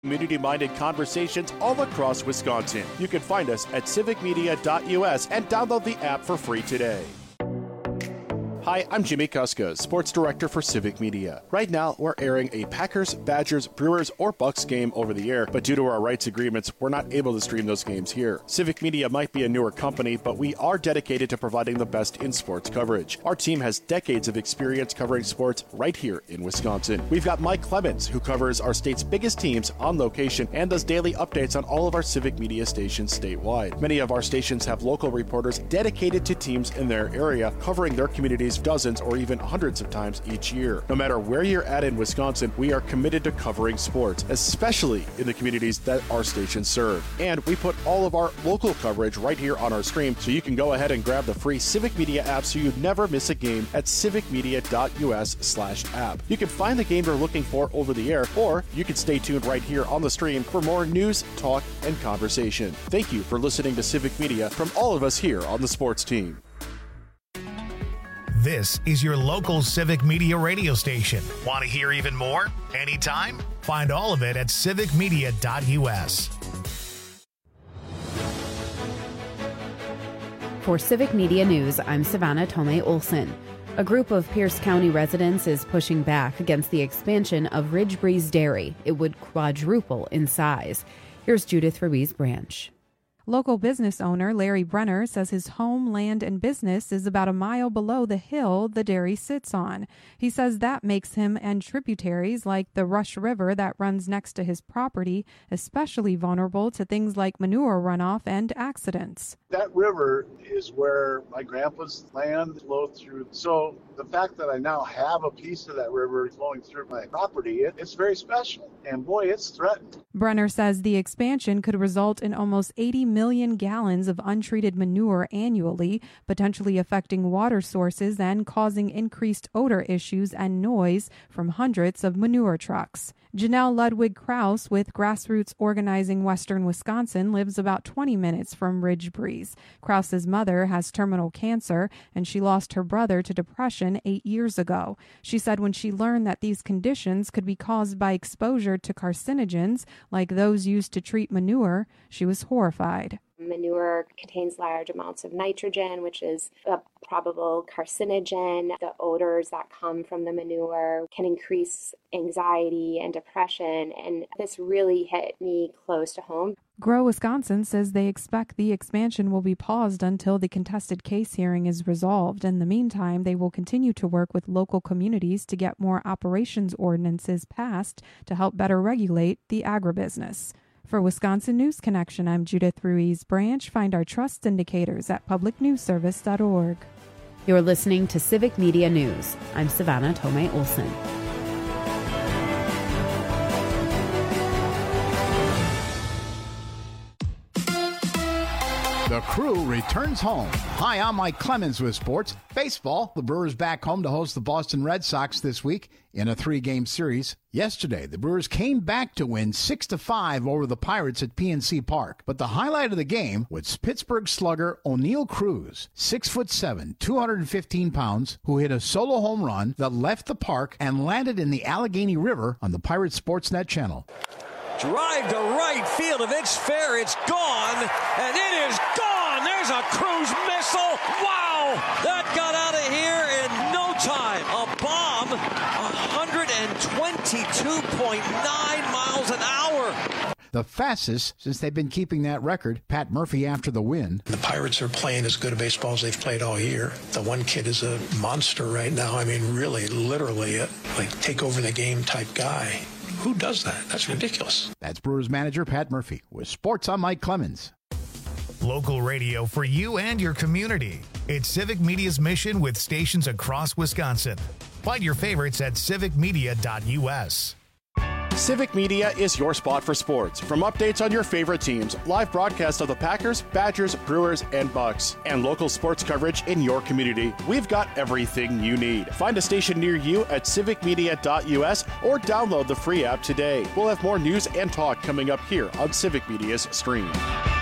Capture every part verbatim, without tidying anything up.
Community-minded conversations all across Wisconsin. You can find us at civic media dot U S and download the app for free today. Hi, I'm Jimmy Kuska, Sports Director for Civic Media. Right now, we're airing a Packers, Badgers, Brewers, or Bucks game over the air, but due to our rights agreements, we're not able to stream those games here. Civic Media might be a newer company, but we are dedicated to providing the best in sports coverage. Our team has decades of experience covering sports right here in Wisconsin. We've got Mike Clemens, who covers our state's biggest teams on location and does daily updates on all of our Civic Media stations statewide. Many of our stations have local reporters dedicated to teams in their area, covering their communities dozens or even hundreds of times each year. No matter where you're at in Wisconsin, we are committed to covering sports, especially in the communities that our stations serve. And we put all of our local coverage right here on our stream, so you can go ahead and grab the free Civic Media app so you never miss a game at civic media dot U S slash app. You can find the game you're looking for over the air, or you can stay tuned right here on the stream for more news, talk, and conversation. Thank you for listening to Civic Media from all of us here on the sports team. This is your local Civic Media radio station. Want to hear even more? Anytime? Find all of it at civic media dot U S. For Civic Media News, I'm Savannah Tomei Olson. A group of Pierce County residents is pushing back against the expansion of Ridge Breeze Dairy. It would quadruple in size. Here's Judith Ruiz Branch. Local business owner Larry Brenner says his home, land, and business is about a mile below the hill the dairy sits on. He says that makes him and tributaries like the Rush River that runs next to his property especially vulnerable to things like manure runoff and accidents. That river is where my grandpa's land flowed through. So the fact that I now have a piece of that river flowing through my property, it, it's very special. And boy, it's threatened. Brenner says the expansion could result in almost eighty million gallons of untreated manure annually, potentially affecting water sources and causing increased odor issues and noise from hundreds of manure trucks. Janelle Ludwig Krause with Grassroots Organizing Western Wisconsin lives about twenty minutes from Ridge Breeze. Krause's mother has terminal cancer, and she lost her brother to depression eight years ago. She said when she learned that these conditions could be caused by exposure to carcinogens like those used to treat manure, she was horrified. Manure contains large amounts of nitrogen, which is a probable carcinogen. The odors that come from the manure can increase anxiety and depression, and this really hit me close to home. Grow Wisconsin says they expect the expansion will be paused until the contested case hearing is resolved. In the meantime, they will continue to work with local communities to get more operations ordinances passed to help better regulate the agribusiness. For Wisconsin News Connection, I'm Judith Ruiz Branch. Find our trust indicators at public news service dot org. You're listening to Civic Media News. I'm Savannah Tomei Olson. The crew returns home. Hi, I'm Mike Clemens with sports. Baseball, the Brewers back home to host the Boston Red Sox this week in a three-game series. Yesterday, the Brewers came back to win six to five over the Pirates at P N C Park. But the highlight of the game was Pittsburgh slugger O'Neill Cruz, six foot seven, two hundred fifteen pounds, who hit a solo home run that left the park and landed in the Allegheny River on the Pirates Sportsnet channel. Drive to right field. If it's fair, it's gone. And it is gone. There's a Cruz missile. Wow. That got out of here in no time. A bomb. one twenty-two point nine miles an hour. The fastest since they've been keeping that record. Pat Murphy after the win. The Pirates are playing as good a baseball as they've played all year. The one kid is a monster right now. I mean, really, literally, a, like, take over the game type guy. Who does that? That's ridiculous. That's Brewers manager Pat Murphy. With sports, I'm Mike Clemens. Local radio for you and your community. It's Civic Media's mission with stations across Wisconsin. Find your favorites at civic media dot U S. Civic Media is your spot for sports. From updates on your favorite teams, live broadcasts of the Packers, Badgers, Brewers, and Bucks, and local sports coverage in your community, we've got everything you need. Find a station near you at civic media dot U S or download the free app today. We'll have more news and talk coming up here on Civic Media's stream.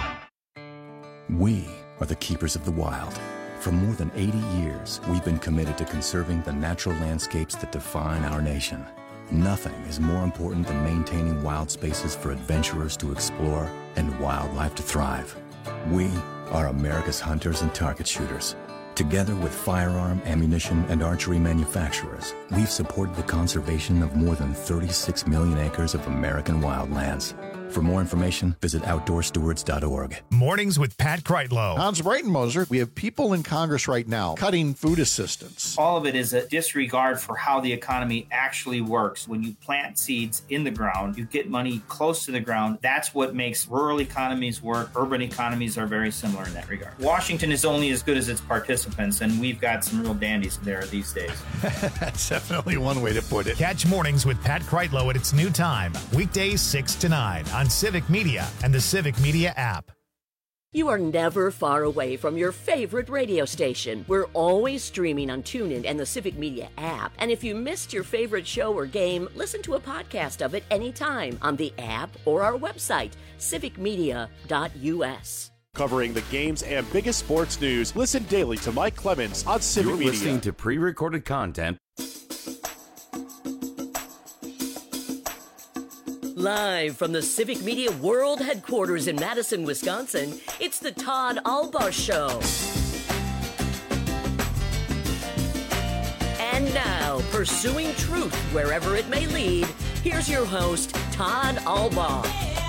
We are the keepers of the wild. For more than eighty years, we've been committed to conserving the natural landscapes that define our nation. Nothing is more important than maintaining wild spaces for adventurers to explore and wildlife to thrive. We are America's hunters and target shooters. Together with firearm, ammunition, and archery manufacturers, we've supported the conservation of more than thirty-six million acres of American wildlands. For more information, visit outdoor stewards dot org. Mornings with Pat Kreitlow. Hans Breitenmoser, we have people in Congress right now cutting food assistance. All of it is a disregard for how the economy actually works. When you plant seeds in the ground, you get money close to the ground. That's what makes rural economies work. Urban economies are very similar in that regard. Washington is only as good as its participants, and we've got some real dandies there these days. That's definitely one way to put it. Catch Mornings with Pat Kreitlow at its new time, weekdays six to nine on Civic Media and the Civic Media app. You are never far away from your favorite radio station. We're always streaming on TuneIn and the Civic Media app. And if you missed your favorite show or game, listen to a podcast of it anytime on the app or our website, civic media dot u s. Covering the games and biggest sports news, listen daily to Mike Clemens on Civic You're Media. You're listening to pre-recorded content. Live from the Civic Media World Headquarters in Madison, Wisconsin, it's the Todd Albaugh Show. And now, pursuing truth wherever it may lead, here's your host, Todd Albaugh.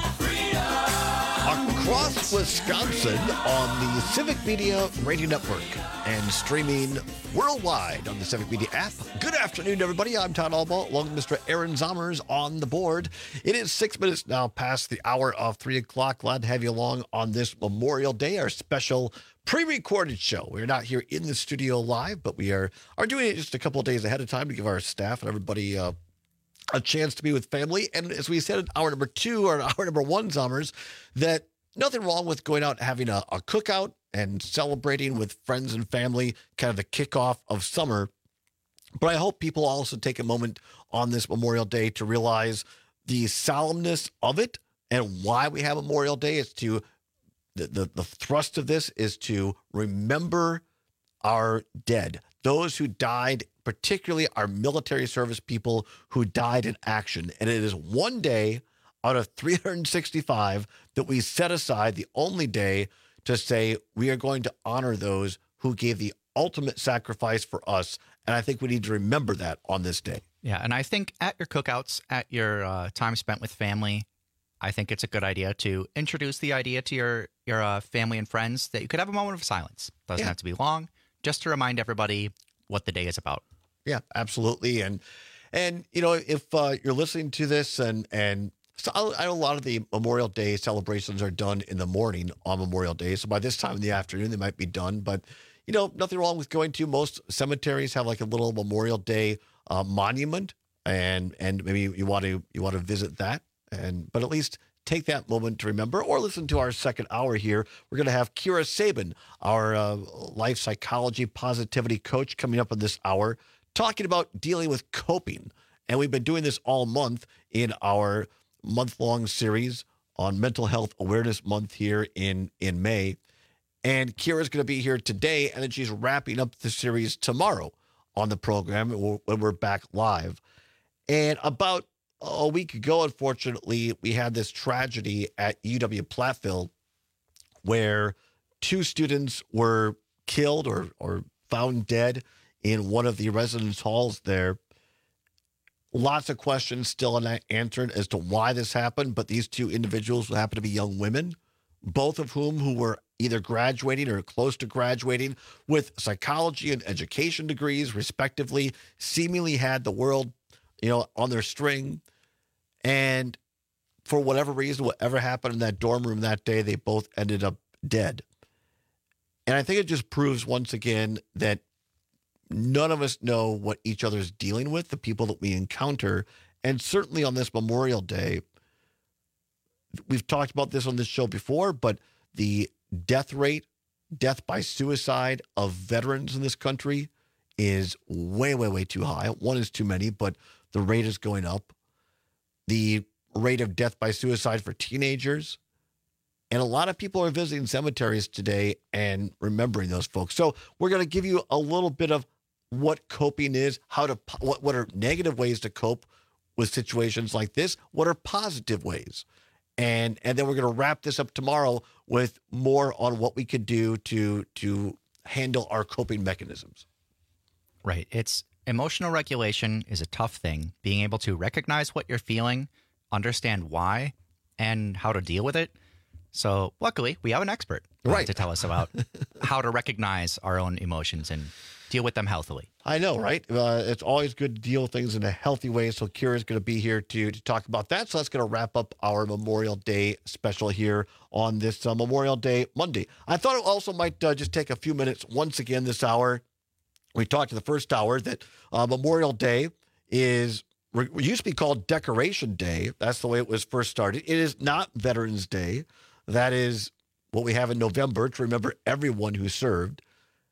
Across Wisconsin on the Civic Media Radio Network and streaming worldwide on the Civic Media app. Good afternoon, everybody. I'm Todd Albaugh, along with Mister Aaron Zommers on the board. It is six minutes now past the hour of three o'clock. Glad to have you along on this Memorial Day, our special pre-recorded show. We're not here in the studio live, but we are, are doing it just a couple of days ahead of time to give our staff and everybody uh, a chance to be with family. And as we said in hour number two or hour number one, Zommers, that nothing wrong with going out and having a, a cookout and celebrating with friends and family, kind of the kickoff of summer. But I hope people also take a moment on this Memorial Day to realize the solemnness of it and why we have Memorial Day. Is to the, the, the thrust of this is to remember our dead, those who died, particularly our military service people who died in action. And it is one day out of three hundred sixty-five that we set aside, the only day to say we are going to honor those who gave the ultimate sacrifice for us. And I think we need to remember that on this day. Yeah, and I think at your cookouts, at your uh, time spent with family, I think it's a good idea to introduce the idea to your, your uh, family and friends that you could have a moment of silence. Doesn't yeah. have to be long, just to remind everybody what the day is about. Yeah, absolutely. And, and you know, if uh, you're listening to this and, and, So I know a lot of the Memorial Day celebrations are done in the morning on Memorial Day. So by this time in the afternoon, they might be done. But, you know, nothing wrong with going to. Most cemeteries have like a little Memorial Day uh, monument, and and maybe you want to you want to visit that. And but at least take that moment to remember, or listen to our second hour here. We're going to have Kira Sabin, our uh, life psychology positivity coach, coming up in this hour, talking about dealing with coping. And we've been doing this all month in our month-long series on Mental Health Awareness Month here in, in May. And Kira's going to be here today, and then she's wrapping up the series tomorrow on the program when we're back live. And about a week ago, unfortunately, we had this tragedy at U W Platteville where two students were killed or, or found dead in one of the residence halls there. Lots of questions still unanswered as to why this happened, but these two individuals who happen to be young women, both of whom who were either graduating or close to graduating with psychology and education degrees, respectively, seemingly had the world, you know, on their string. And for whatever reason, whatever happened in that dorm room that day, they both ended up dead. And I think it just proves once again that none of us know what each other's dealing with, the people that we encounter. And certainly on this Memorial Day, we've talked about this on this show before, but the death rate, death by suicide of veterans in this country is way, way, way too high. One is too many, but the rate is going up. The rate of death by suicide for teenagers. And a lot of people are visiting cemeteries today and remembering those folks. So we're going to give you a little bit of what coping is, how to what, what are negative ways to cope with situations like this? What are positive ways? And and then we're going to wrap this up tomorrow with more on what we could do to to handle our coping mechanisms. Right. It's emotional regulation is a tough thing. Being able to recognize what you're feeling, understand why, and how to deal with it. So luckily, we have an expert uh, right. to tell us about how to recognize our own emotions and deal with them healthily. I know, right? Uh, it's always good to deal with things in a healthy way. So Kira's going to be here to, to talk about that. So that's going to wrap up our Memorial Day special here on this uh, Memorial Day Monday. I thought it also might uh, just take a few minutes once again this hour. We talked in the first hour that uh, Memorial Day is it used to be called Decoration Day. That's the way it was first started. It is not Veterans Day. That is what we have in November to remember everyone who served.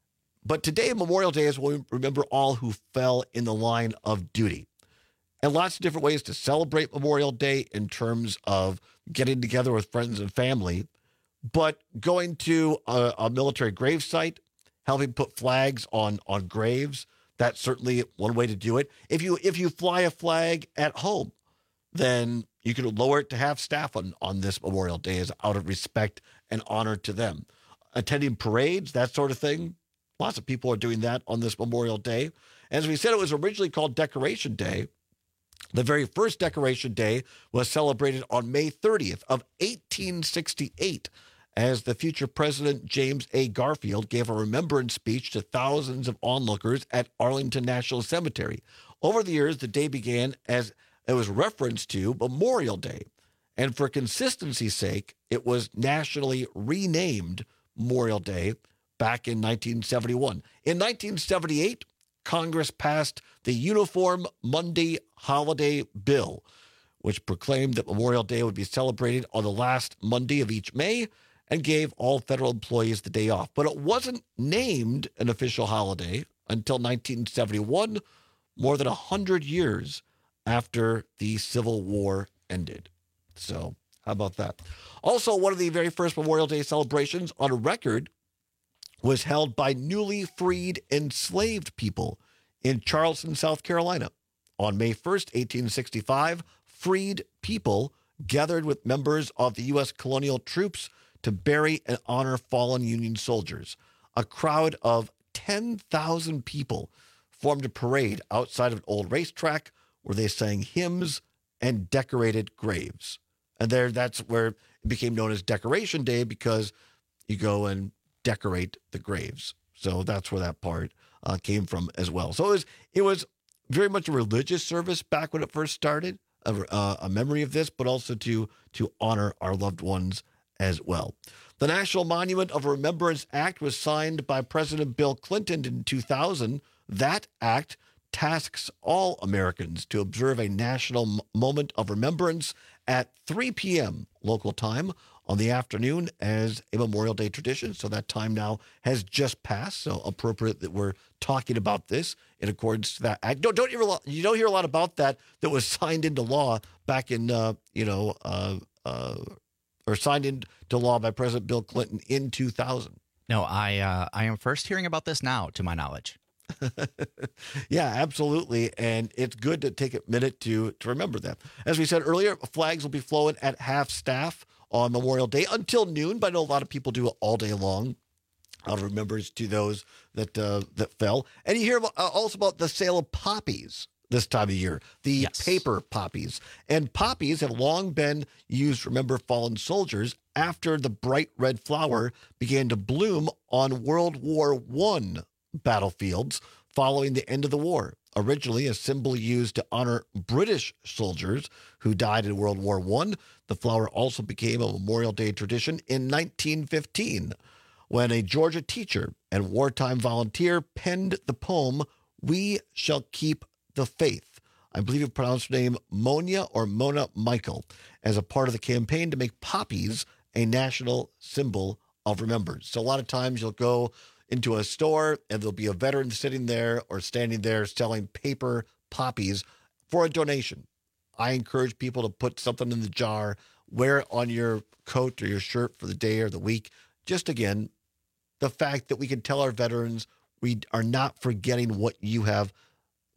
But today, Memorial Day, is when we remember all who fell in the line of duty. And lots of different ways to celebrate Memorial Day in terms of getting together with friends and family. But going to a, a military gravesite, helping put flags on, on graves, that's certainly one way to do it. If you if you fly a flag at home, then you can lower it to half staff on, on this Memorial Day as out of respect and honor to them. Attending parades, that sort of thing. Lots of people are doing that on this Memorial Day. As we said, it was originally called Decoration Day. The very first Decoration Day was celebrated on May thirtieth of eighteen sixty-eight as the future President James A. Garfield gave a remembrance speech to thousands of onlookers at Arlington National Cemetery. Over the years, the day began as it was referenced to Memorial Day. And for consistency's sake, it was nationally renamed Memorial Day back in nineteen seventy-one. In nineteen seventy-eight, Congress passed the Uniform Monday Holiday Bill, which proclaimed that Memorial Day would be celebrated on the last Monday of each May and gave all federal employees the day off. But it wasn't named an official holiday until nineteen seventy-one, more than one hundred years after the Civil War ended. So how about that? Also, one of the very first Memorial Day celebrations on record was held by newly freed enslaved people in Charleston, South Carolina. On May first, eighteen sixty-five, freed people gathered with members of the U S colonial troops to bury and honor fallen Union soldiers. A crowd of ten thousand people formed a parade outside of an old racetrack where they sang hymns and decorated graves. And there, that's where it became known as Decoration Day, because you go and decorate the graves. So that's where that part uh, came from as well. So it was it was very much a religious service back when it first started, a, uh, a memory of this, but also to to honor our loved ones as well. The National Monument of Remembrance Act was signed by President Bill Clinton in two thousand. That act tasks all Americans to observe a national m- moment of remembrance at three p.m. local time on the afternoon as a Memorial Day tradition. So that time now has just passed. So appropriate that we're talking about this in accordance to that act. Don't, don't hear a lot, you don't hear a lot about that that was signed into law back in, uh, you know, uh, uh, or signed into law by President Bill Clinton in two thousand. No, I uh, I am first hearing about this now, to my knowledge. Yeah, absolutely. And it's good to take a minute to, to remember that. As we said earlier, flags will be flowing at half staff on Memorial Day until noon, but I know a lot of people do it all day long out of remembrance to those that uh, that fell. And you hear about, uh, also about the sale of poppies this time of year, the yes. paper poppies. And poppies have long been used to remember fallen soldiers after the bright red flower began to bloom on World War One battlefields following the end of the war. Originally a symbol used to honor British soldiers who died in World War One, the flower also became a Memorial Day tradition in nineteen fifteen, when a Georgia teacher and wartime volunteer penned the poem, "We Shall Keep the Faith." I believe you pronounced her name Monia or Mona Michael, as a part of the campaign to make poppies a national symbol of remembrance. So a lot of times you'll go into a store and there'll be a veteran sitting there or standing there selling paper poppies for a donation. I encourage people to put something in the jar, wear it on your coat or your shirt for the day or the week. Just again, the fact that we can tell our veterans we are not forgetting what you have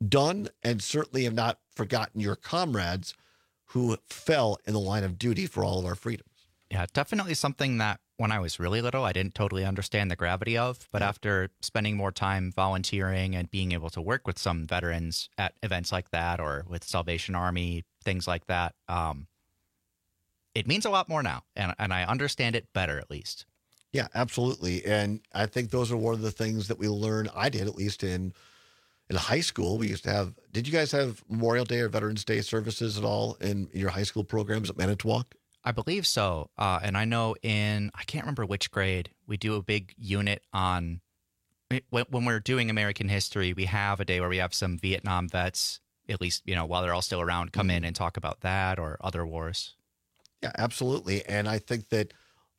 done, and certainly have not forgotten your comrades who fell in the line of duty for all of our freedoms. Yeah, definitely something that when I was really little, I didn't totally understand the gravity of. But after spending more time volunteering and being able to work with some veterans at events like that or with Salvation Army, things like that, um, it means a lot more now. And, and I understand it better, at least. Yeah, absolutely. And I think those are one of the things that we learn. I did, at least in in high school. We used to have, did you guys have Memorial Day or Veterans Day services at all in your high school programs at Manitowoc? I believe so. Uh, and I know in, I can't remember which grade, we do a big unit on, when, when we're doing American history, we have a day where we have some Vietnam vets, at least, you know, while they're all still around, come mm-hmm. in and talk about that or other wars. Yeah, absolutely. And I think that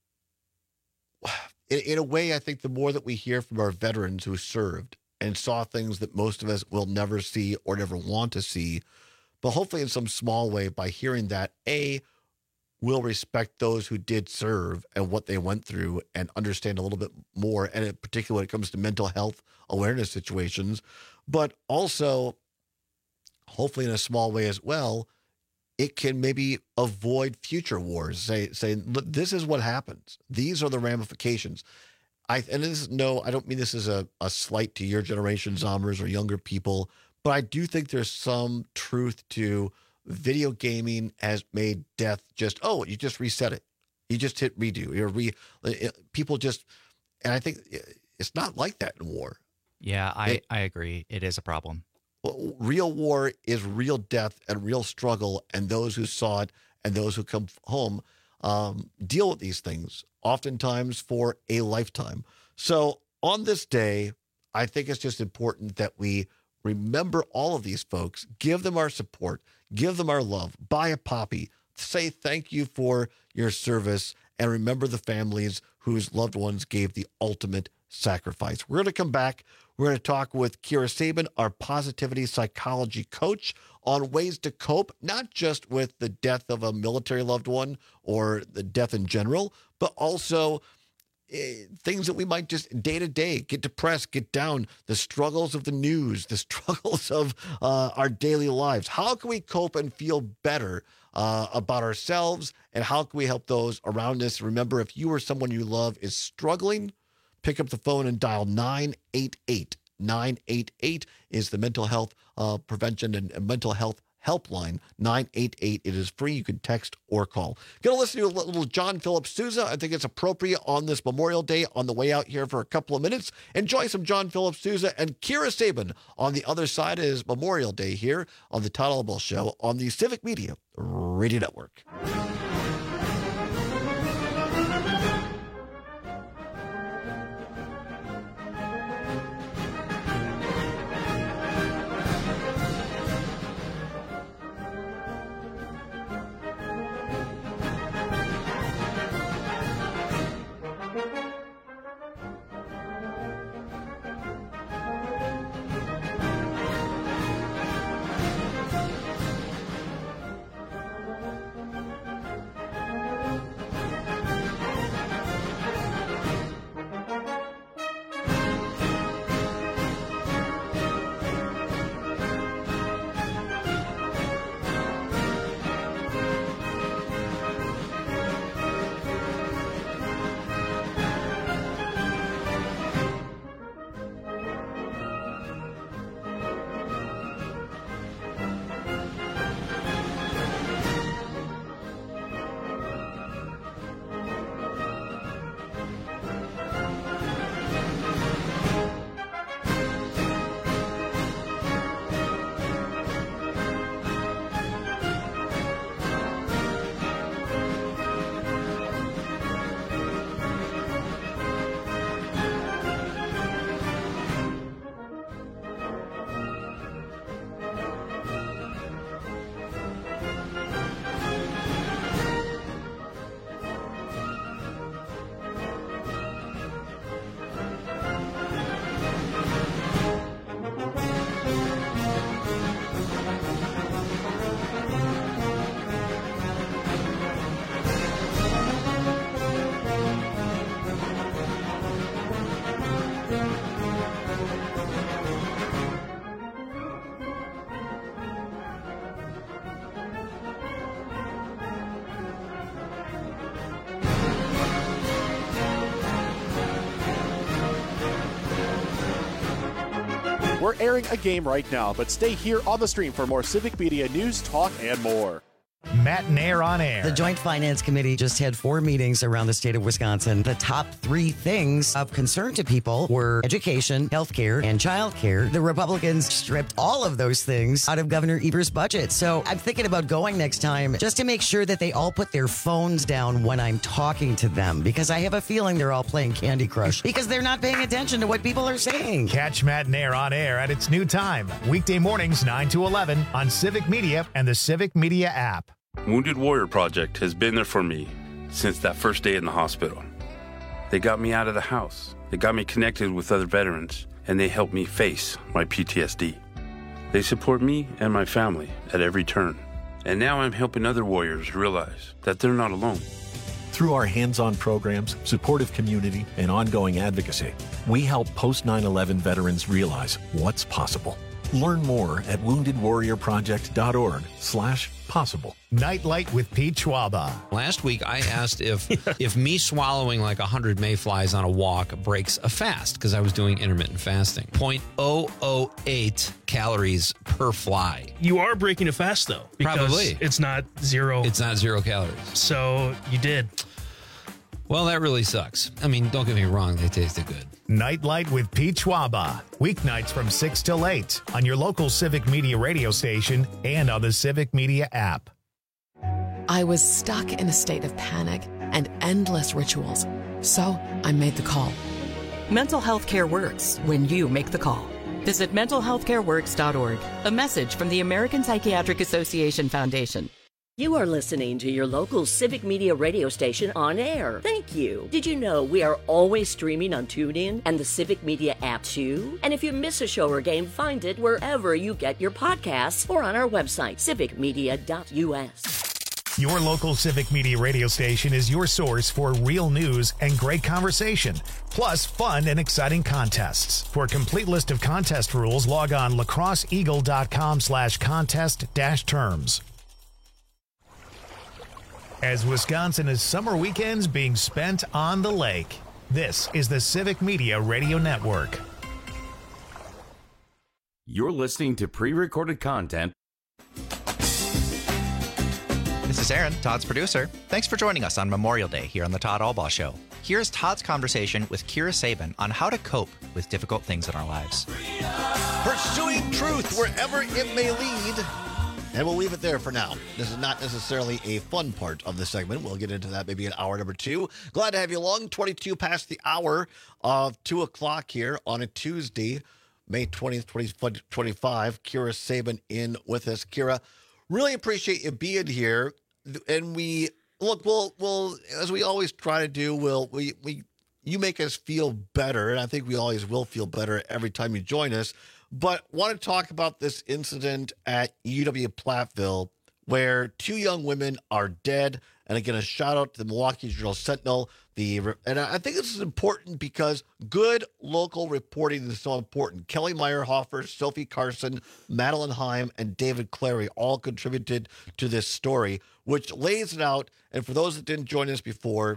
in, in a way, I think the more that we hear from our veterans who served and saw things that most of us will never see or never want to see, but hopefully in some small way by hearing that, A, we'll respect those who did serve and what they went through and understand a little bit more, and in particular when it comes to mental health awareness situations, but also hopefully in a small way as well, it can maybe avoid future wars. Say, say, this is what happens. These are the ramifications. I and this is no, I don't mean this as a, a slight to your generation, Zombers, or younger people, but I do think there's some truth to video gaming has made death just, oh, you just reset it. You just hit redo. You're re, people just, and I think it's not like that in war. Yeah, I, it, I agree. It is a problem. Real war is real death and real struggle, and those who saw it and those who come home um, deal with these things, oftentimes for a lifetime. So on this day, I think it's just important that we remember all of these folks, give them our support, give them our love, buy a poppy, say thank you for your service, and remember the families whose loved ones gave the ultimate sacrifice. We're going to come back. We're going to talk with Kira Sabin, our positivity psychology coach, on ways to cope, not just with the death of a military loved one or the death in general, but also eh, things that we might just day to day get depressed, get down, the struggles of the news, the struggles of uh, our daily lives. How can we cope and feel better uh, about ourselves, and how can we help those around us? Remember, if you or someone you love is struggling, pick up the phone and dial nine eight eight. nine eight eight is the mental health uh, prevention and, and mental health helpline. nine eight eight. It is free. You can text or call. Going to listen to a little John Philip Sousa. I think it's appropriate on this Memorial Day on the way out here for a couple of minutes. Enjoy some John Philip Sousa and Kira Sabin on the other side is Memorial Day here on the Todd Elbel Show on the Civic Media Radio Network. We're airing a game right now, but stay here on the stream for more Civic Media news, talk, and more. Matt Nair on air. The Joint Finance Committee just had four meetings around the state of Wisconsin. The top three things of concern to people were education, healthcare, and childcare. The Republicans stripped all of those things out of Governor Evers' budget. So I'm thinking about going next time just to make sure that they all put their phones down when I'm talking to them, because I have a feeling they're all playing Candy Crush because they're not paying attention to what people are saying. Catch Matt Nair on air at its new time, weekday mornings nine to eleven on Civic Media and the Civic Media app. Wounded Warrior Project has been there for me since that first day in the hospital. They got me out of the house. They got me connected with other veterans, and they helped me face my P T S D. They support me and my family at every turn. And now I'm helping other warriors realize that they're not alone. Through our hands-on programs, supportive community, and ongoing advocacy, we help post nine eleven veterans realize what's possible. Learn more at wounded warrior project dot org slash possible. Nightlight with Pete Schwaba. Last week, I asked if if me swallowing like one hundred mayflies on a walk breaks a fast, because I was doing intermittent fasting. zero point zero zero eight calories per fly. You are breaking a fast, though. Because Probably. It's not zero. It's not zero calories. So you did. Well, that really sucks. I mean, don't get me wrong. They tasted good. Nightlight with Pete Schwaba. Weeknights from six till eight on your local Civic Media radio station and on the Civic Media app. I was stuck in a state of panic and endless rituals. So I made the call. Mental health care works when you make the call. Visit mental health care works dot org. A message from the American Psychiatric Association Foundation. You are listening to your local Civic Media radio station on air. Thank you. Did you know we are always streaming on TuneIn and the Civic Media app too? And if you miss a show or game, find it wherever you get your podcasts or on our website, civic media dot u s. Your local Civic Media radio station is your source for real news and great conversation, plus fun and exciting contests. For a complete list of contest rules, log on lacrosse eagle dot com slash contest dash terms. As Wisconsin is summer weekends being spent on the lake, this is the Civic Media Radio Network. You're listening to pre-recorded content. This is Aaron, Todd's producer. Thanks for joining us on Memorial Day here on the Todd Albaugh Show. Here's Todd's conversation with Kira Sabin on how to cope with difficult things in our lives. Pursuing truth wherever it may lead. And we'll leave it there for now. This is not necessarily a fun part of the segment. We'll get into that maybe in hour number two. Glad to have you along. twenty-two past the hour of two o'clock here on a Tuesday, May twentieth, twenty twenty-five. Kira Sabin in with us. Kira, really appreciate you being here. And we, look, we'll, we'll as we always try to do, we'll, we, we, you make us feel better. And I think we always will feel better every time you join us. But want to talk about this incident at U W-Platteville where two young women are dead. And again, a shout out to the Milwaukee Journal-Sentinel. The and I think this is important because good local reporting is so important. Kelly Meyerhofer, Sophie Carson, Madeline Heim, and David Clary all contributed to this story, which lays it out. And for those that didn't join us before,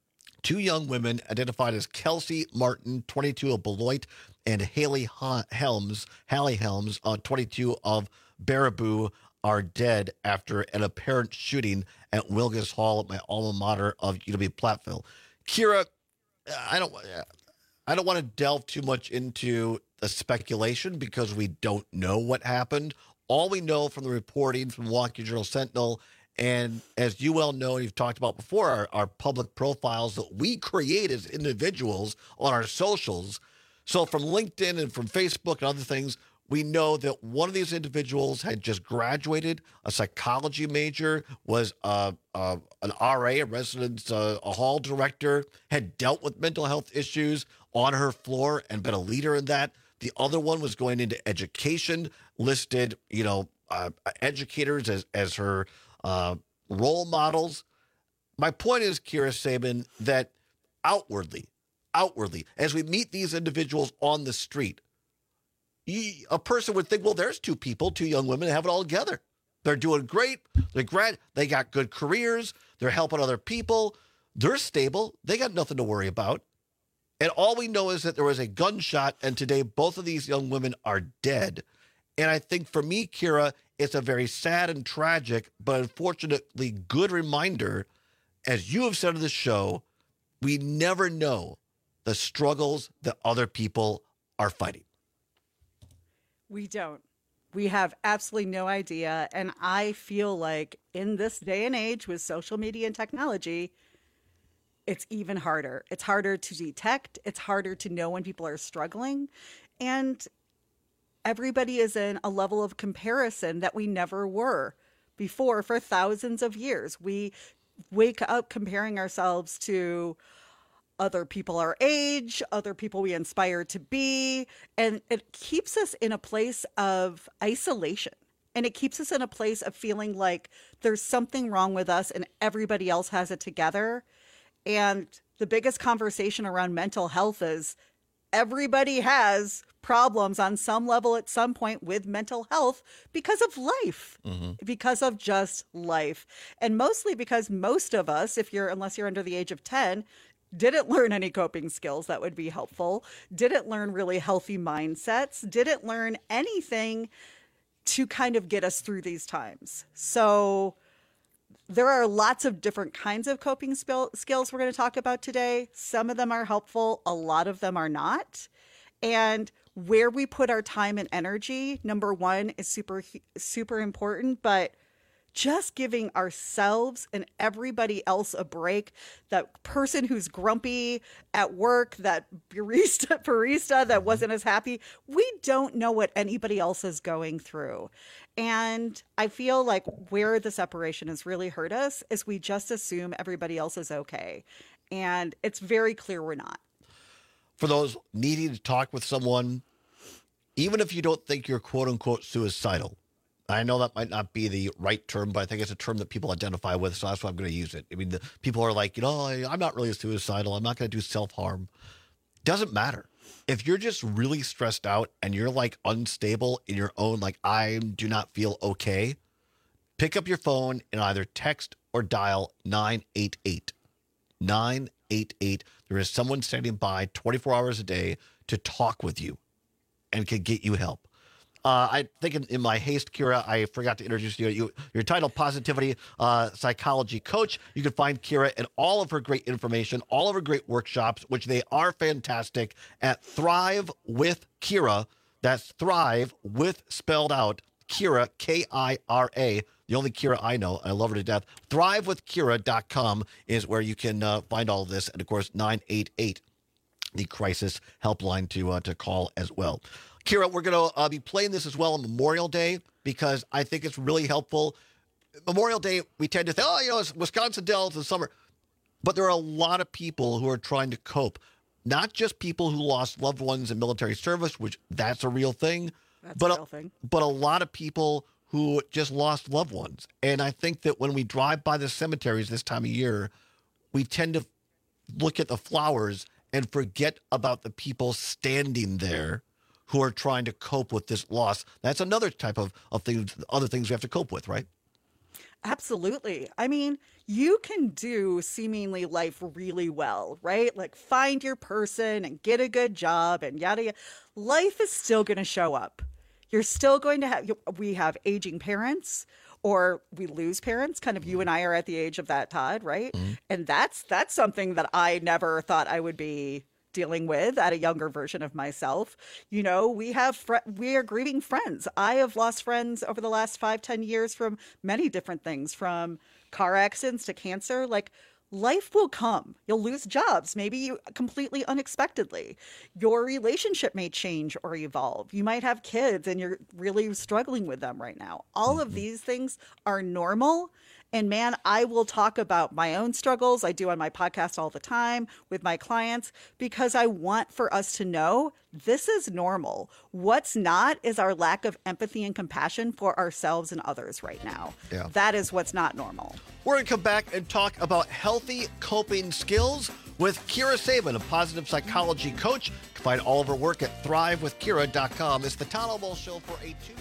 two young women identified as Kelsey Martin, twenty-two, of Beloit, and Haley Helms, Hallie Helms, uh, twenty-two, of Baraboo, are dead after an apparent shooting at Wilgus Hall at my alma mater of U W-Platteville. Kira, I don't, I don't want to delve too much into the speculation because we don't know what happened. All we know from the reporting from Milwaukee Journal-Sentinel, and as you well know, and you've talked about before, our, our public profiles that we create as individuals on our socials. So from LinkedIn and from Facebook and other things, we know that one of these individuals had just graduated, a psychology major, was uh, uh, an R A, a residence uh, a hall director, had dealt with mental health issues on her floor and been a leader in that. The other one was going into education, listed, you know, uh, educators as, as her uh, role models. My point is, Kira Sabin, that outwardly, outwardly, as we meet these individuals on the street, a person would think, well, there's two people, two young women, have it all together. They're doing great. They're grad. They got good careers. They're helping other people. They're stable. They got nothing to worry about. And all we know is that there was a gunshot, and today both of these young women are dead. And I think for me, Kira, it's a very sad and tragic, but unfortunately good reminder, as you have said on the show, we never know the struggles that other people are fighting. We don't. We have absolutely no idea. And I feel like in this day and age with social media and technology, it's even harder. It's harder to detect. It's harder to know when people are struggling. And everybody is in a level of comparison that we never were before for thousands of years. We wake up comparing ourselves to other people our age, other people we inspire to be. And it keeps us in a place of isolation. And it keeps us in a place of feeling like there's something wrong with us and everybody else has it together. And the biggest conversation around mental health is everybody has problems on some level at some point with mental health because of life, mm-hmm. because of just life. And mostly because most of us, if you're, unless you're under the age of ten, didn't learn any coping skills that would be helpful, didn't learn really healthy mindsets, didn't learn anything to kind of get us through these times. So there are lots of different kinds of coping spil- skills we're going to talk about today. Some of them are helpful. A lot of them are not. And where we put our time and energy, number one, is super, super important. But just giving ourselves and everybody else a break, that person who's grumpy at work, that barista, barista that wasn't as happy, we don't know what anybody else is going through. And I feel like where the separation has really hurt us is we just assume everybody else is okay. And it's very clear we're not. For those needing to talk with someone, even if you don't think you're quote unquote suicidal, I know that might not be the right term, but I think it's a term that people identify with, so that's why I'm going to use it. I mean, the people are like, you know, I, I'm not really suicidal. I'm not going to do self-harm. Doesn't matter. If you're just really stressed out and you're like unstable in your own, like, I do not feel okay, pick up your phone and either text or dial nine eight eight. nine eight eight. There is someone standing by twenty-four hours a day to talk with you and can get you help. Uh, I think in, in my haste, Kira, I forgot to introduce you. you your title, Positivity uh, Psychology Coach. You can find Kira and all of her great information, all of her great workshops, which they are fantastic, at Thrive with Kira. That's Thrive with spelled out Kira, K I R A. The only Kira I know. I love her to death. thrive with kira dot com is where you can uh, find all of this. And, of course, nine eight eight, the crisis helpline to uh, to call as well. Kira, we're going to uh, be playing this as well on Memorial Day because I think it's really helpful. Memorial Day, we tend to think, oh, you know, it's Wisconsin Dells in the summer. But there are a lot of people who are trying to cope. Not just people who lost loved ones in military service, which that's a real thing. That's but a real thing. But a lot of people who just lost loved ones. And I think that when we drive by the cemeteries this time of year, we tend to look at the flowers and forget about the people standing there who are trying to cope with this loss. That's another type of, of things, other things we have to cope with, right? Absolutely. I mean, you can do seemingly life really well, right? Like find your person and get a good job and yada yada. Life is still going to show up. You're still going to have, we have aging parents or we lose parents. Kind of you and I are at the age of that, Todd, right? Mm-hmm. And that's, that's something that I never thought I would be dealing with at a younger version of myself. You know, we have, fr- we are grieving friends. I have lost friends over the last five, ten years from many different things, from car accidents to cancer. Like life will come. You'll lose jobs, maybe you completely unexpectedly. Your relationship may change or evolve. You might have kids and you're really struggling with them right now. All mm-hmm. of these things are normal. And man, I will talk about my own struggles. I do on my podcast all the time with my clients because I want for us to know this is normal. What's not is our lack of empathy and compassion for ourselves and others right now. Yeah. That is what's not normal. We're going to come back and talk about healthy coping skills with Kira Sabin, a positive psychology coach. You can find all of her work at thrive with kira dot com. It's the Todd Elbow Show for a Tuesday.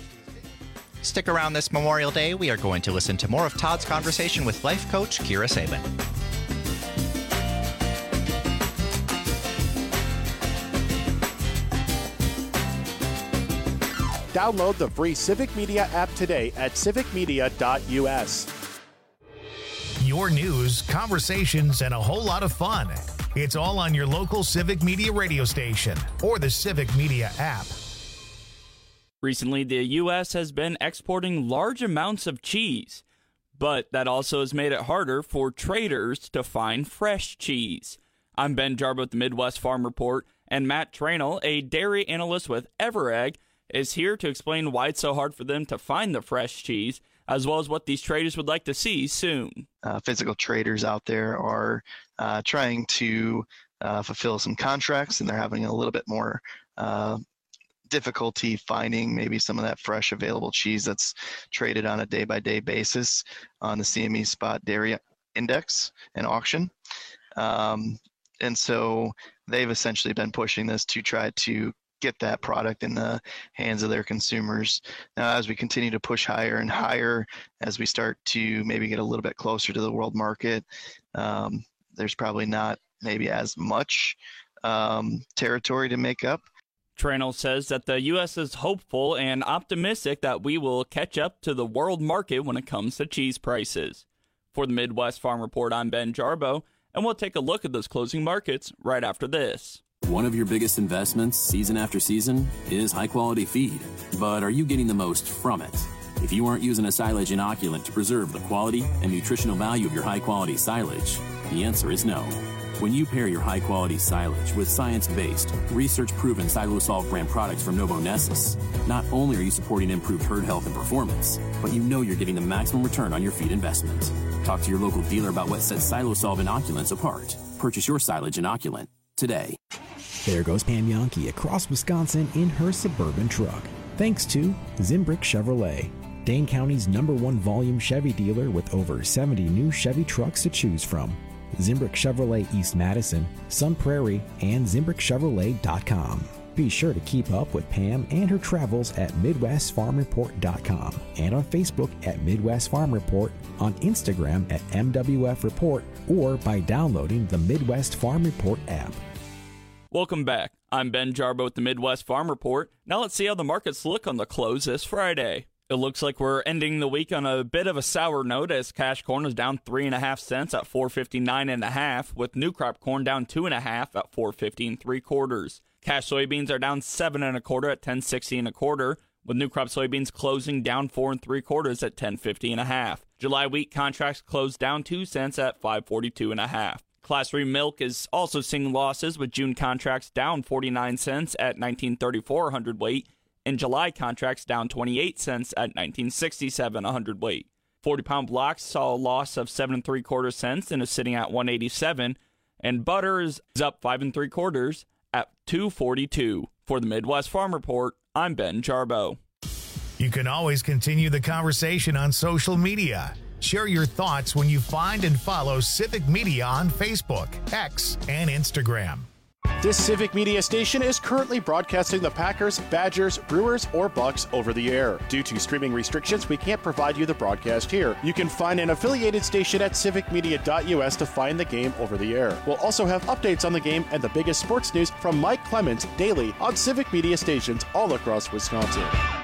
Stick around this Memorial Day. We are going to listen to more of Todd's conversation with life coach Kira Sabin. Download the free Civic Media app today at civic media dot u s. Your news, conversations, and a whole lot of fun. It's all on your local Civic Media radio station or the Civic Media app. Recently, the U S has been exporting large amounts of cheese, but that also has made it harder for traders to find fresh cheese. I'm Ben Jarbo with the Midwest Farm Report, and Matt Trainell, a dairy analyst with Everegg, is here to explain why it's so hard for them to find the fresh cheese, as well as what these traders would like to see soon. Uh, physical traders out there are uh, trying to uh, fulfill some contracts, and they're having a little bit more uh, difficulty finding maybe some of that fresh available cheese that's traded on a day-by-day basis on the C M E Spot Dairy Index and auction. Um, and so they've essentially been pushing this to try to get that product in the hands of their consumers. Now, as we continue to push higher and higher, as we start to maybe get a little bit closer to the world market, um, there's probably not maybe as much um, territory to make up. Trainell says that the U S is hopeful and optimistic that we will catch up to the world market when it comes to cheese prices. For the Midwest Farm Report, I'm Ben Jarbo, and we'll take a look at those closing markets right after this. One of your biggest investments, season after season, is high-quality feed. But are you getting the most from it? If you aren't using a silage inoculant to preserve the quality and nutritional value of your high-quality silage, the answer is no. When you pair your high-quality silage with science-based, research-proven Silosol brand products from Novonesis, not only are you supporting improved herd health and performance, but you know you're getting the maximum return on your feed investment. Talk to your local dealer about what sets Silosol inoculants apart. Purchase your silage inoculant today. There goes Pam Yankee across Wisconsin in her Suburban truck. Thanks to Zimbrick Chevrolet, Dane County's number one volume Chevy dealer with over seventy new Chevy trucks to choose from. Zimbrick Chevrolet East Madison, Sun Prairie, and Zimbrick Chevrolet dot com. Be sure to keep up with Pam and her travels at Midwest Farm Report dot com and on Facebook at Midwest Farm Report, on Instagram at M W F Report, or by downloading the Midwest Farm Report app. Welcome back. I'm Ben Jarbo with the Midwest Farm Report. Now let's see how the markets look on the close this Friday. It looks like we're ending the week on a bit of a sour note as cash corn is down three and a half cents at four fifty-nine and a half, with new crop corn down two and a half at four fifty and three quarters. Cash soybeans are down seven and a quarter at ten sixty and a quarter, with new crop soybeans closing down four and three quarters at ten fifty and a half. July wheat contracts closed down two cents at five forty-two and a half. Class three milk is also seeing losses, with June contracts down forty-nine cents at nineteen thirty-four a hundredweight, and July contracts down twenty-eight cents at nineteen sixty-seven a hundredweight. forty-pound blocks saw a loss of seven and three quarter cents and is sitting at one eighty-seven, and butter is up five and three quarters at two forty-two. For the Midwest Farm Report, I'm Ben Jarbo. You can always continue the conversation on social media. Share your thoughts when you find and follow Civic Media on Facebook, X, and Instagram. This Civic Media station is currently broadcasting the Packers, Badgers, Brewers, or Bucks over the air. Due to streaming restrictions, we can't provide you the broadcast here. You can find an affiliated station at civic media dot u s to find the game over the air. We'll also have updates on the game and the biggest sports news from Mike Clemens daily on Civic Media stations all across Wisconsin.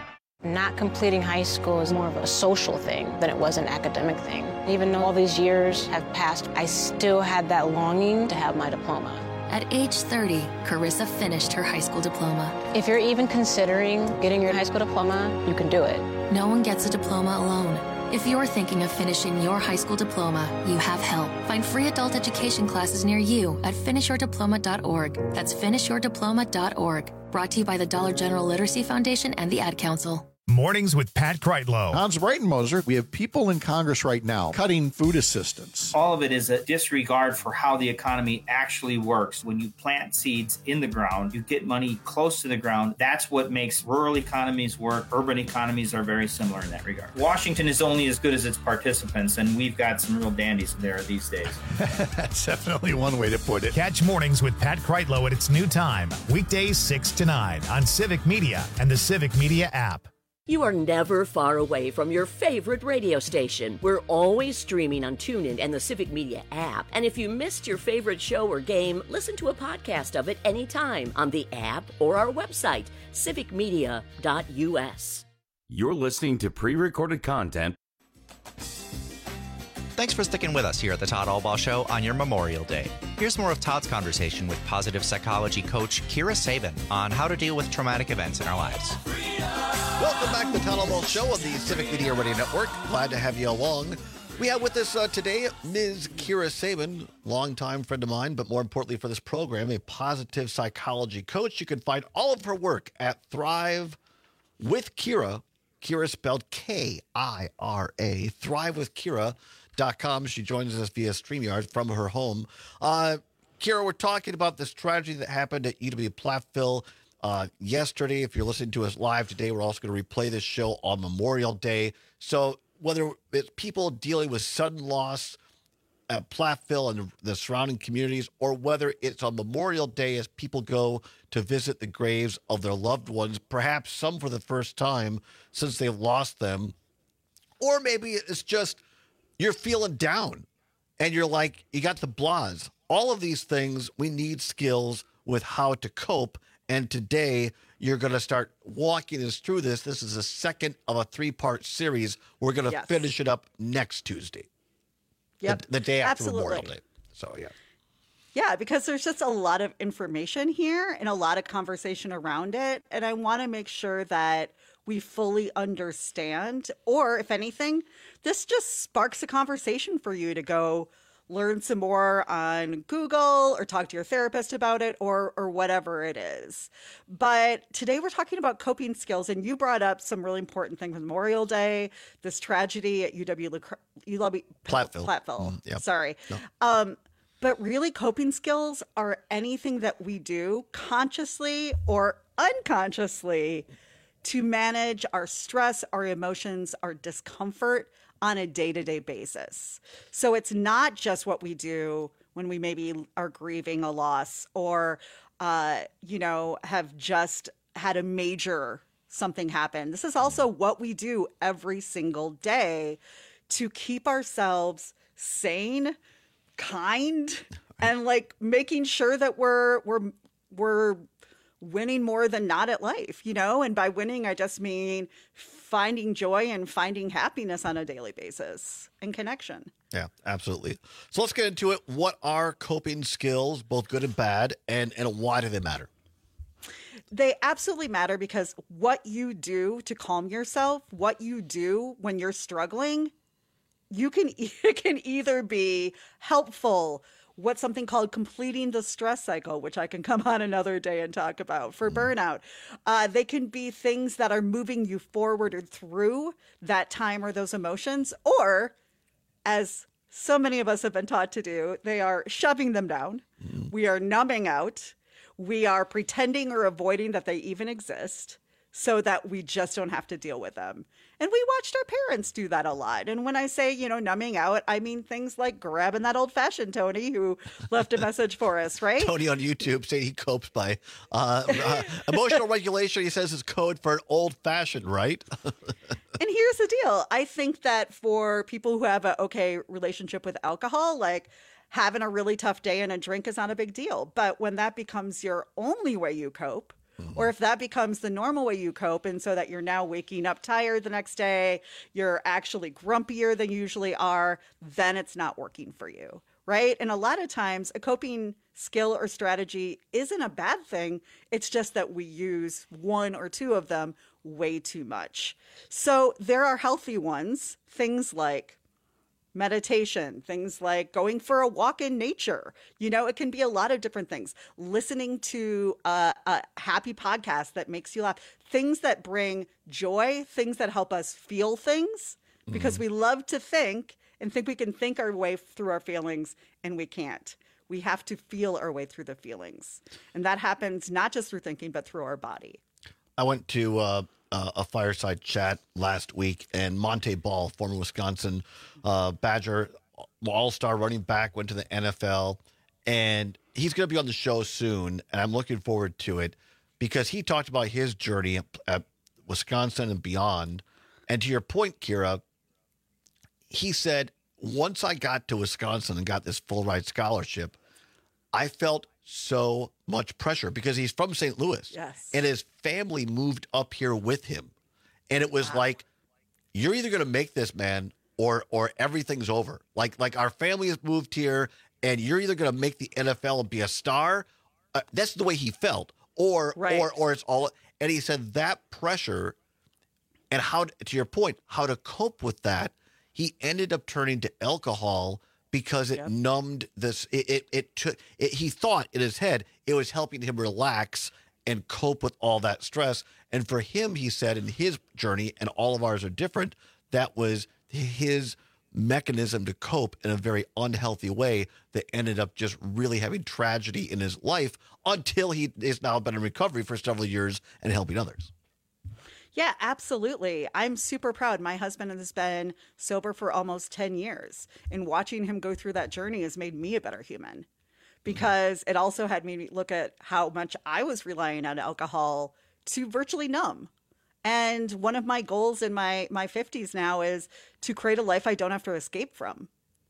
Not completing high school is more of a social thing than it was an academic thing. Even though all these years have passed, I still had that longing to have my diploma. At age thirty, Carissa finished her high school diploma. If you're even considering getting your high school diploma, you can do it. No one gets a diploma alone. If you're thinking of finishing your high school diploma, you have help. Find free adult education classes near you at finish your diploma dot org. That's finish your diploma dot org. Brought to you by the Dollar General Literacy Foundation and the Ad Council. Mornings with Pat Kreitlow. Hans Breitenmoser, we have people in Congress right now cutting food assistance. All of it is a disregard for how the economy actually works. When you plant seeds in the ground, you get money close to the ground. That's what makes rural economies work. Urban economies are very similar in that regard. Washington is only as good as its participants, and we've got some real dandies there these days. That's definitely one way to put it. Catch Mornings with Pat Kreitlow at its new time, weekdays six to nine on Civic Media and the Civic Media app. You are never far away from your favorite radio station. We're always streaming on TuneIn and the Civic Media app. And if you missed your favorite show or game, listen to a podcast of it anytime on the app or our website, civic media dot u s. You're listening to pre-recorded content. Thanks for sticking with us here at the Todd Albaugh Show on your Memorial Day. Here's more of Todd's conversation with positive psychology coach Kira Sabin on how to deal with traumatic events in our lives. Welcome back to the Todd Albaugh Show on the Civic Media Radio Network. Glad to have you along. We have with us uh, today Miz Kira Sabin, longtime friend of mine, but more importantly for this program, a positive psychology coach. You can find all of her work at Thrive with Kira. Kira spelled K I R A. Thrive with Kira dot com. She joins us via StreamYard from her home. Uh, Kira, we're talking about this tragedy that happened at U W Platteville uh, yesterday. If you're listening to us live today, we're also going to replay this show on Memorial Day. So whether it's people dealing with sudden loss at Platteville and the surrounding communities, or whether it's on Memorial Day as people go to visit the graves of their loved ones, perhaps some for the first time since they've lost them, or maybe it's just you're feeling down and you're like, you got the blahs. All of these things, we need skills with how to cope. And today you're going to start walking us through this. This is the second of a three-part series. We're going to Yes. finish it up next Tuesday. Yep. The, the day after Absolutely. Memorial Day. So, yeah. Yeah, because there's just a lot of information here and a lot of conversation around it. And I want to make sure that we fully understand, or if anything, this just sparks a conversation for you to go learn some more on Google or talk to your therapist about it, or or whatever it is. But today we're talking about coping skills, and you brought up some really important things: Memorial Day, this tragedy at U W U W Platteville. Platteville. Mm, yep. Sorry. No. Um, but really, coping skills are anything that we do consciously or unconsciously to manage our stress, our emotions, our discomfort on a day-to-day basis. So it's not just what we do when we maybe are grieving a loss, or, uh, you know, have just had a major something happen. This is also what we do every single day to keep ourselves sane, kind, and like making sure that we're we're we're winning more than not at life, you know? And by winning, I just mean finding joy and finding happiness on a daily basis and connection. Yeah, absolutely. So let's get into it. What are coping skills, both good and bad, and, and why do they matter? They absolutely matter, because what you do to calm yourself, what you do when you're struggling, you can it can either be helpful, what's something called completing the stress cycle, which I can come on another day and talk about for burnout. Uh, they can be things that are moving you forward or through that time or those emotions, or, as so many of us have been taught to do, they are shoving them down. Mm. We are numbing out. We are pretending or avoiding that they even exist, so that we just don't have to deal with them. And we watched our parents do that a lot. And when I say, you know, numbing out, I mean things like grabbing that old fashioned Tony who left a message for us, right? Tony on YouTube saying he copes by uh, uh, emotional regulation. He says is code for an old fashioned, right? And here's the deal. I think that for people who have a okay relationship with alcohol, like having a really tough day and a drink is not a big deal. But when that becomes your only way you cope, or if that becomes the normal way you cope, and so that you're now waking up tired the next day, you're actually grumpier than you usually are, then it's not working for you, right? And a lot of times a coping skill or strategy isn't a bad thing. It's just that we use one or two of them way too much. So there are healthy ones, things like meditation, things like going for a walk in nature. You know, it can be a lot of different things. Listening to a, a happy podcast that makes you laugh, things that bring joy, things that help us feel things, because mm-hmm. we love to think and think we can think our way through our feelings, and we can't. We have to feel our way through the feelings. And that happens not just through thinking, but through our body. I went to uh, uh, a fireside chat last week, and Monte Ball, former Wisconsin uh, Badger all-star running back, went to the N F L, and he's going to be on the show soon, and I'm looking forward to it because he talked about his journey at, at, Wisconsin and beyond. And to your point, Kira, he said, once I got to Wisconsin and got this full ride scholarship, I felt so much pressure because he's from Saint Louis. Yes. And his family moved up here with him. And it was Wow. like, you're either going to make this, man, or or everything's over. Like like our family has moved here, and you're either going to make the N F L and be a star. Uh, that's the way he felt. Or Right. or or it's all. And he said that pressure, and how to your point, how to cope with that. He ended up turning to alcohol because it Yep. numbed this. It it, it took. It, he thought in his head it was helping him relax and cope with all that stress. And for him, he said in his journey, and all of ours are different, that was his mechanism to cope in a very unhealthy way that ended up just really having tragedy in his life until he has now been in recovery for several years and helping others. Yeah, absolutely. I'm super proud. My husband has been sober for almost ten years, and watching him go through that journey has made me a better human, because it also had me look at how much I was relying on alcohol to virtually numb. And one of my goals in my, my fifties now is to create a life I don't have to escape from.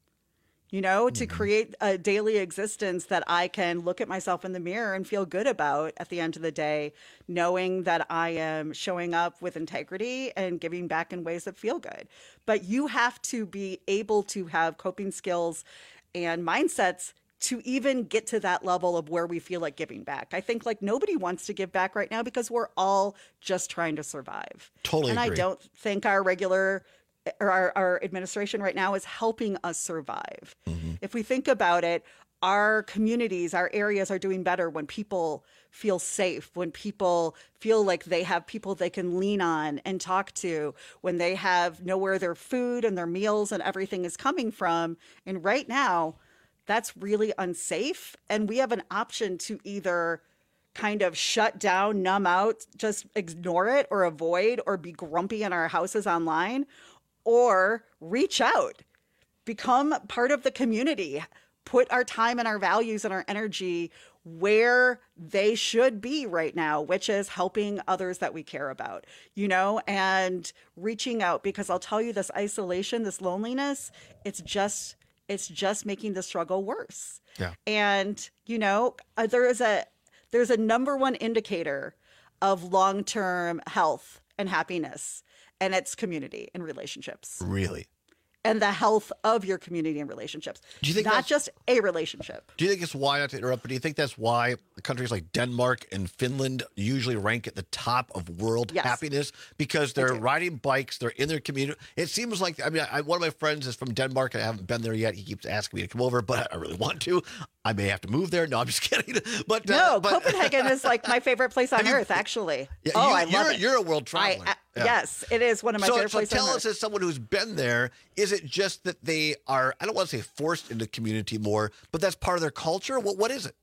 You know, to create a daily existence that I can look at myself in the mirror and feel good about at the end of the day, knowing that I am showing up with integrity and giving back in ways that feel good. But you have to be able to have coping skills and mindsets to even get to that level of where we feel like giving back. I think like nobody wants to give back right now because we're all just trying to survive. Totally And agree. I don't think our regular or our, our administration right now is helping us survive. Mm-hmm. If we think about it, our communities, our areas are doing better when people feel safe, when people feel like they have people they can lean on and talk to, when they have know where their food and their meals and everything is coming from. And right now, that's really unsafe. And we have an option to either kind of shut down, numb out, just ignore it or avoid or be grumpy in our houses online, or reach out, become part of the community, put our time and our values and our energy where they should be right now, which is helping others that we care about, you know, and reaching out, because I'll tell you, this isolation, this loneliness, it's just, it's just making the struggle worse. Yeah. And, you know, uh, there is a, there's a number one indicator of long-term health and happiness, and it's community and relationships. Really? And the health of your community and relationships. Do you think not that's- just a relationship? Do you think it's why, not to interrupt, but do you think that's why countries like Denmark and Finland usually rank at the top of world Yes. happiness? Because they're riding bikes, they're in their community. It seems like, I mean, I, one of my friends is from Denmark. I haven't been there yet. He keeps asking me to come over, but I really want to. I may have to move there. No, I'm just kidding. But uh, No, but, Copenhagen is like my favorite place on earth, actually. Yeah, oh, you, I love you're, it. You're a world I, traveler. I- Yeah. Yes, it is one of my so, favorite so places tell on us, earth. as someone who's been there, is it just that they are, I don't want to say forced into community more, but that's part of their culture? What What is it?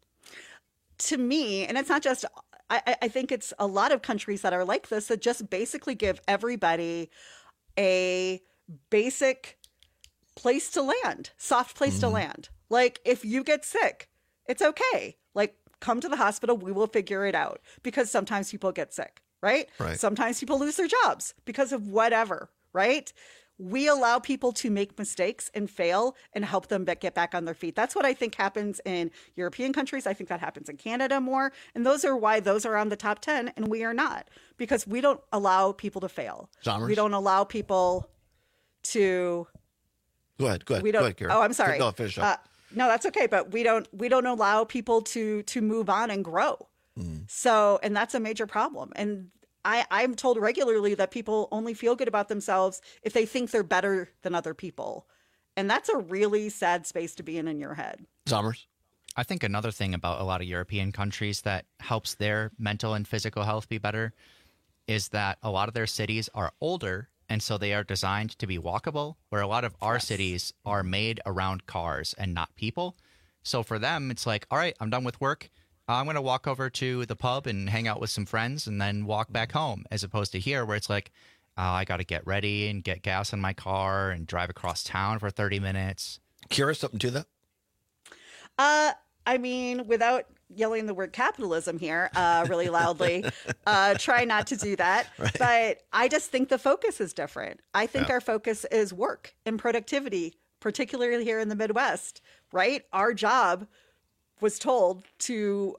To me, and it's not just, I, I- I think it's a lot of countries that are like this that just basically give everybody a basic place to land, soft place to land. Like, if you get sick, it's okay. Like, come to the hospital, we will figure it out, because sometimes people get sick, right? Right. Sometimes people lose their jobs because of whatever, right? We allow people to make mistakes and fail and help them be- get back on their feet. That's what I think happens in European countries. I think that happens in Canada more. And those are why those are on the top ten and we are not, because we don't allow people to fail. Zommers? We don't allow people to Go ahead. Go ahead. we don't Go ahead, Kara. oh I'm sorry. No, finish up. Uh, no, that's okay, but we don't we don't allow people to to move on and grow. Mm. So, and that's a major problem. And I, I'm told regularly that people only feel good about themselves if they think they're better than other people. And that's a really sad space to be in in your head. Zommers? I think another thing about a lot of European countries that helps their mental and physical health be better is that a lot of their cities are older, and so they are designed to be walkable, where a lot of our cities are made around cars and not people. So for them, it's like, all right, I'm done with work. I'm going to walk over to the pub and hang out with some friends and then walk back home, as opposed to here where it's like, oh, I got to get ready and get gas in my car and drive across town for thirty minutes. Kira, something to that? Uh, I mean, without yelling the word capitalism here uh, really loudly. uh, try not to do that. Right. But I just think the focus is different. I think yeah. our focus is work and productivity, particularly here in the Midwest, right? Our job was told to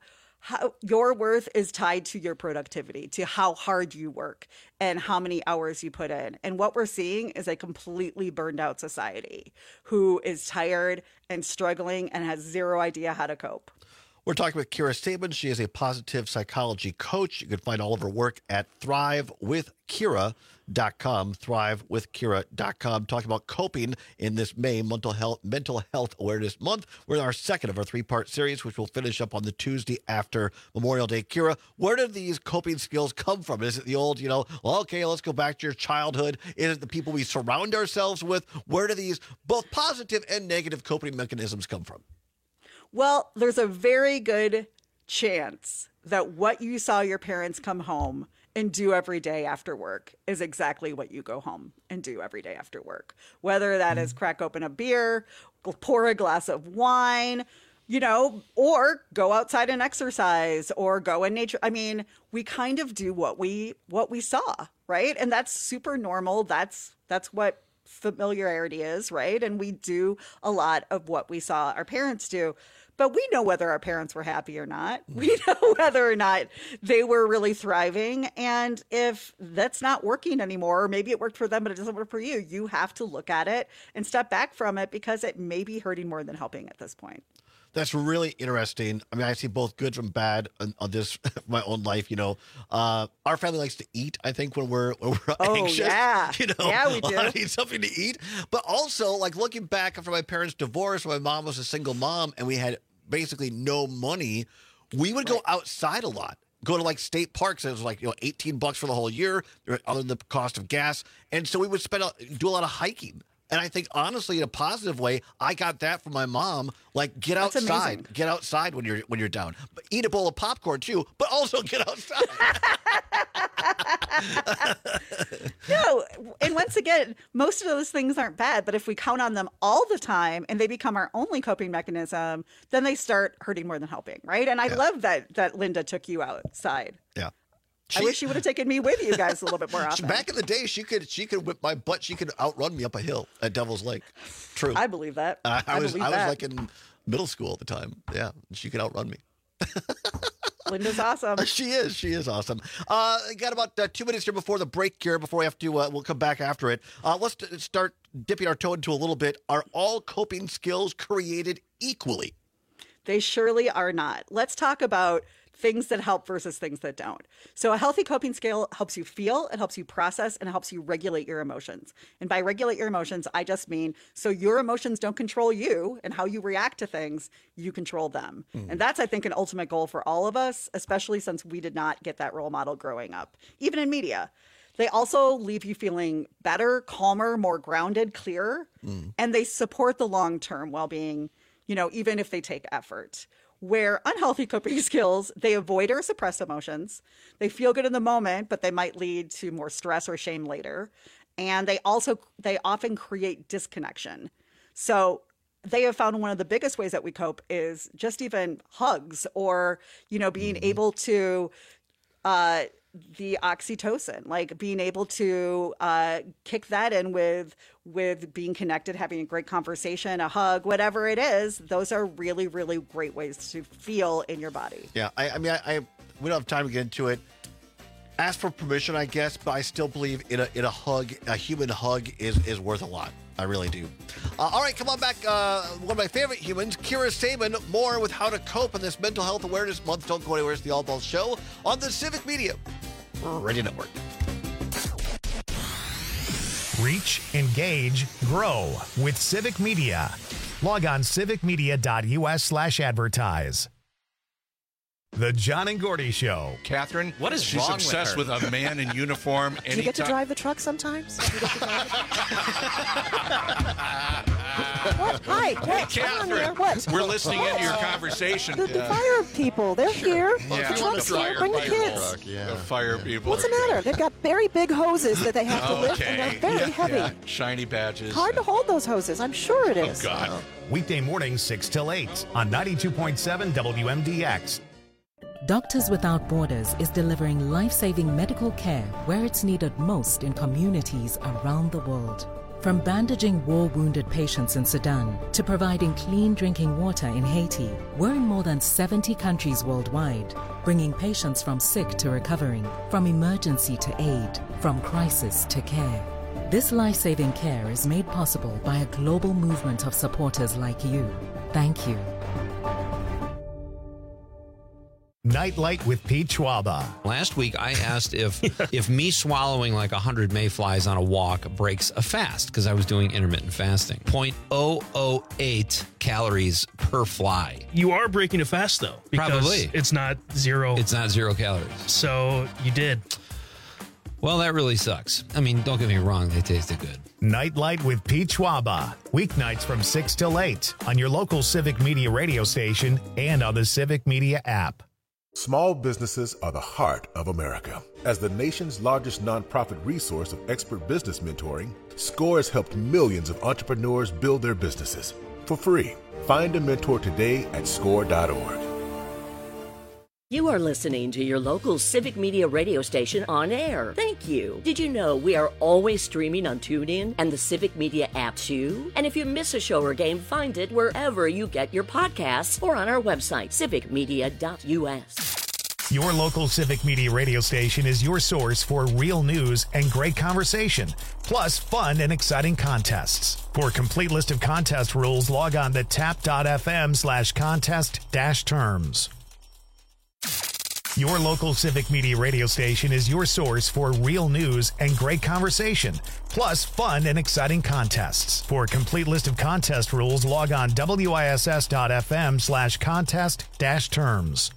how your worth is tied to your productivity, to how hard you work and how many hours you put in. And what we're seeing is a completely burned out society who is tired and struggling and has zero idea how to cope. We're talking with Kira Sabin. She is a positive psychology coach. You can find all of her work at thrive with kira dot com, thrive with kira dot com. Talking about coping in this May Mental Health Mental Health Awareness Month. We're in our second of our three-part series, which will finish up on the Tuesday after Memorial Day. Kira, where do these coping skills come from? Is it the old, you know, well, okay, let's go back to your childhood? Is it the people we surround ourselves with? Where do these both positive and negative coping mechanisms come from? Well, there's a very good chance that what you saw your parents come home and do every day after work is exactly what you go home and do every day after work. Whether that mm-hmm. is crack open a beer, pour a glass of wine, you know, or go outside and exercise or go in nature. I mean, we kind of do what we what we saw, right? And that's super normal. That's that's what familiarity is, right? And we do a lot of what we saw our parents do. But we know whether our parents were happy or not. We know whether or not they were really thriving. And if that's not working anymore, or maybe it worked for them, but it doesn't work for you, you have to look at it and step back from it because it may be hurting more than helping at this point. That's really interesting. I mean, I see both good from bad on, on this, my own life, you know. Uh, our family likes to eat, I think, when we're, when we're oh, anxious. yeah. You know, yeah, we do. I need something to eat. But also, like, looking back after my parents' divorce, my mom was a single mom, and we had basically no money, we would go outside a lot. Go to like state parks. It was like, you know, eighteen bucks for the whole year, other than the cost of gas. And so we would spend a, do a lot of hiking. And I think, honestly, in a positive way, I got that from my mom. Like, get That's outside. amazing. Get outside when you're when you're down. But eat a bowl of popcorn, too, but also get outside. No, and once again, most of those things aren't bad, but if we count on them all the time and they become our only coping mechanism, then they start hurting more than helping, right? And I Yeah. love that that Linda took you outside. Yeah. I wish she would have taken me with you guys a little bit more often. Back in the day, she could she could whip my butt. She could outrun me up a hill at Devil's Lake. True. I believe that. I, I, I was believe I that. was like in middle school at the time. Yeah, she could outrun me. Linda's awesome. She is. She is awesome. Uh, got about uh, two minutes here before the break here, before we have to, uh, we'll come back after it. Uh, let's t- start dipping our toe into a little bit. Are all coping skills created equally? They surely are not. Let's talk about things that help versus things that don't. So a healthy coping skill helps you feel, it helps you process, and it helps you regulate your emotions. And by regulate your emotions, I just mean so your emotions don't control you and how you react to things, you control them. Mm. And that's, I think, an ultimate goal for all of us, especially since we did not get that role model growing up, even in media. They also leave you feeling better, calmer, more grounded, clearer, mm. and they support the long-term well-being, you know, even if they take effort. Where unhealthy coping skills, they avoid or suppress emotions. They feel good in the moment, but they might lead to more stress or shame later. And they also, they often create disconnection. So they have found one of the biggest ways that we cope is just even hugs or, you know, being mm-hmm. able to, uh, the oxytocin, like being able to uh, kick that in with with being connected, having a great conversation, a hug, whatever it is. Those are really, really great ways to feel in your body. Yeah, I, I mean, I, I we don't have time to get into it. Ask for permission, I guess, but I still believe in a in a hug, a human hug is is worth a lot. I really do. Uh, all right, come on back. Uh, one of my favorite humans, Kira Sabin, more with how to cope in this Mental Health Awareness Month. Don't go anywhere. It's the All Balls Show on the Civic Media Radio Network. Reach, engage, grow with Civic Media. Log on civic media dot u s slash advertise. The John and Gordy Show. Catherine, what is she's wrong obsessed with, with a man in uniform. Do you get to drive the truck sometimes? Do you get to drive it? What? Hi, Hey, what? Come on there. Catherine. What? We're listening into your conversation. The, the fire people, they're here. Yeah. The truck's here. Bring the kids. The fire people. What's the matter? They've got very big hoses that they have to lift, and they're very yeah, heavy. yeah. Shiny badges. Hard to hold those hoses. I'm sure it is. Oh, God. Weekday mornings six till eight on ninety-two point seven W M D X. Doctors Without Borders is delivering life-saving medical care where it's needed most in communities around the world. From bandaging war-wounded patients in Sudan to providing clean drinking water in Haiti, we're in more than seventy countries worldwide, bringing patients from sick to recovering, from emergency to aid, from crisis to care. This life-saving care is made possible by a global movement of supporters like you. Thank you. Nightlight with Pete Schwaba. Last week, I asked if if me swallowing like one hundred mayflies on a walk breaks a fast, because I was doing intermittent fasting. zero point zero zero eight calories per fly. You are breaking a fast, though. Because Probably. It's not zero. It's not zero calories. So you did. Well, that really sucks. I mean, don't get me wrong, they tasted good. Nightlight with Pete Schwaba. Weeknights from six till eight on your local Civic Media radio station and on the Civic Media app. Small businesses are the heart of America. As the nation's largest nonprofit resource of expert business mentoring, SCORE has helped millions of entrepreneurs build their businesses for free. Find a mentor today at score dot org. You are listening to your local Civic Media radio station on air. Thank you. Did you know we are always streaming on TuneIn and the Civic Media app too? And if you miss a show or game, find it wherever you get your podcasts or on our website, civic media dot U S. Your local Civic Media radio station is your source for real news and great conversation, plus fun and exciting contests. For a complete list of contest rules, log on to tap dot f m slash contest dash terms. Your local Civic Media radio station is your source for real news and great conversation, plus fun and exciting contests. For a complete list of contest rules, log on W I S S dot f m slash contest dash terms.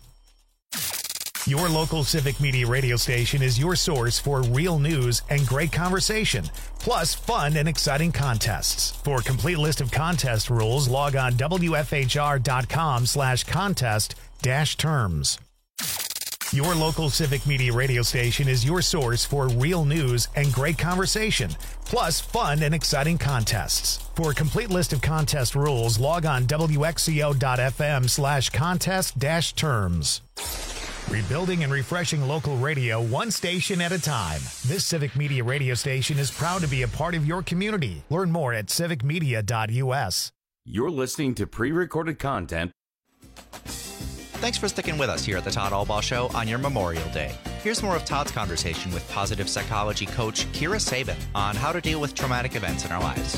Your local Civic Media radio station is your source for real news and great conversation, plus fun and exciting contests. For a complete list of contest rules, log on W F H R dot com slash contest dash terms. Your local Civic Media radio station is your source for real news and great conversation, plus fun and exciting contests. For a complete list of contest rules, log on W X C O dot f m slash contest dash terms. Rebuilding and refreshing local radio one station at a time. This Civic Media radio station is proud to be a part of your community. Learn more at civic media dot U S. You're listening to pre-recorded content. Thanks for sticking with us here at the Todd Albaugh Show on your Memorial Day. Here's more of Todd's conversation with positive psychology coach Kira Sabin on how to deal with traumatic events in our lives.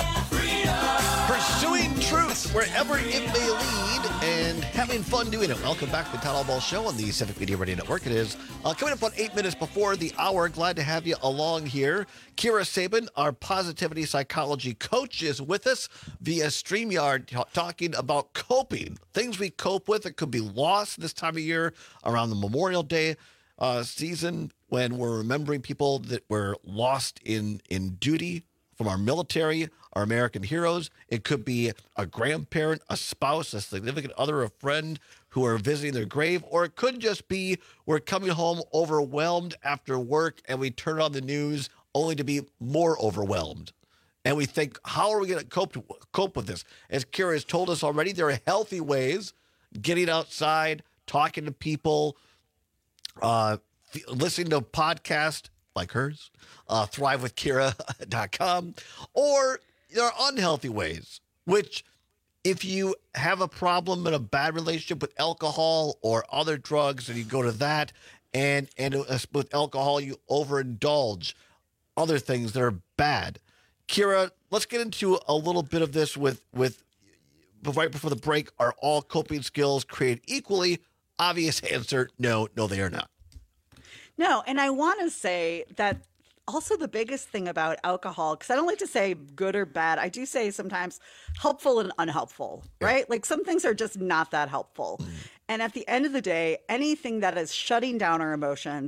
Pursuing truth wherever it may lead and having fun doing it. Welcome back to the Todd Albaugh Show on the Civic Media Radio Network. It is uh, coming up on eight minutes before the hour. Glad to have you along here. Kira Sabin, our positivity psychology coach, is with us via StreamYard t- talking about coping. Things we cope with that could be lost this time of year around the Memorial Day uh, season when we're remembering people that were lost in, in duty from our military, our American heroes. It could be a grandparent, a spouse, a significant other, a friend who are visiting their grave, or it could just be we're coming home overwhelmed after work and we turn on the news only to be more overwhelmed. And we think, how are we going to cope cope with this? As Kira has told us already, there are healthy ways, getting outside, talking to people, uh, f- listening to a podcast like hers, uh, thrive with kira dot com, or there are unhealthy ways, which if you have a problem in a bad relationship with alcohol or other drugs and you go to that, and, and with alcohol you overindulge, other things that are bad. Kira, let's get into a little bit of this with, with right before the break. Are all coping skills created equally? Obvious answer, no, no, they are not. No, and I want to say that also the biggest thing about alcohol, because I don't like to say good or bad, I do say sometimes helpful and unhelpful, right? Like some things are just not that helpful. And at the end of the day, anything that is shutting down our emotions,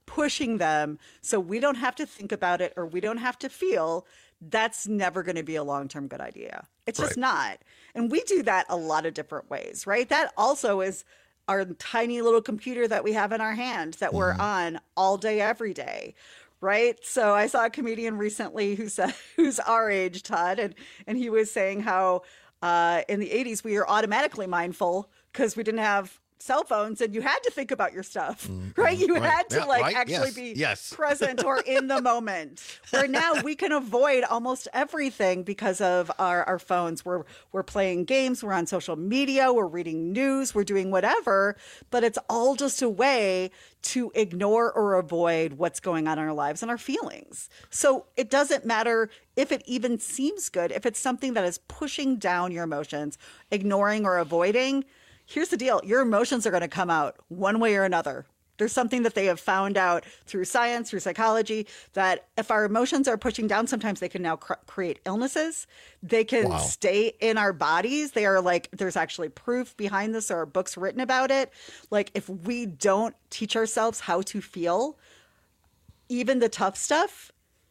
pushing them so we don't have to think about it or we don't have to feel, that's never going to be a long-term good idea. It's just Right. not. And we do that a lot of different ways, right? That also is our tiny little computer that we have in our hand that we're on all day, every day. Right. So I saw a comedian recently who said, who's our age, Todd, and, and he was saying how uh, in the eighties we were automatically mindful because we didn't have cell phones and you had to think about your stuff, right? You Right. had to Yeah, like right. actually Yes. be Yes. present or in the moment. Where now we can avoid almost everything because of our, our phones. We're we're playing games, we're on social media, we're reading news, we're doing whatever, but it's all just a way to ignore or avoid what's going on in our lives and our feelings. So it doesn't matter if it even seems good, if it's something that is pushing down your emotions, ignoring or avoiding. Here's the deal. Your emotions are going to come out one way or another. There's something that they have found out through science, through psychology, that if our emotions are pushing down, sometimes they can now cr- create illnesses. They can Wow. stay in our bodies. They are like, there's actually proof behind this. There are books written about it. Like if we don't teach ourselves how to feel, even the tough stuff,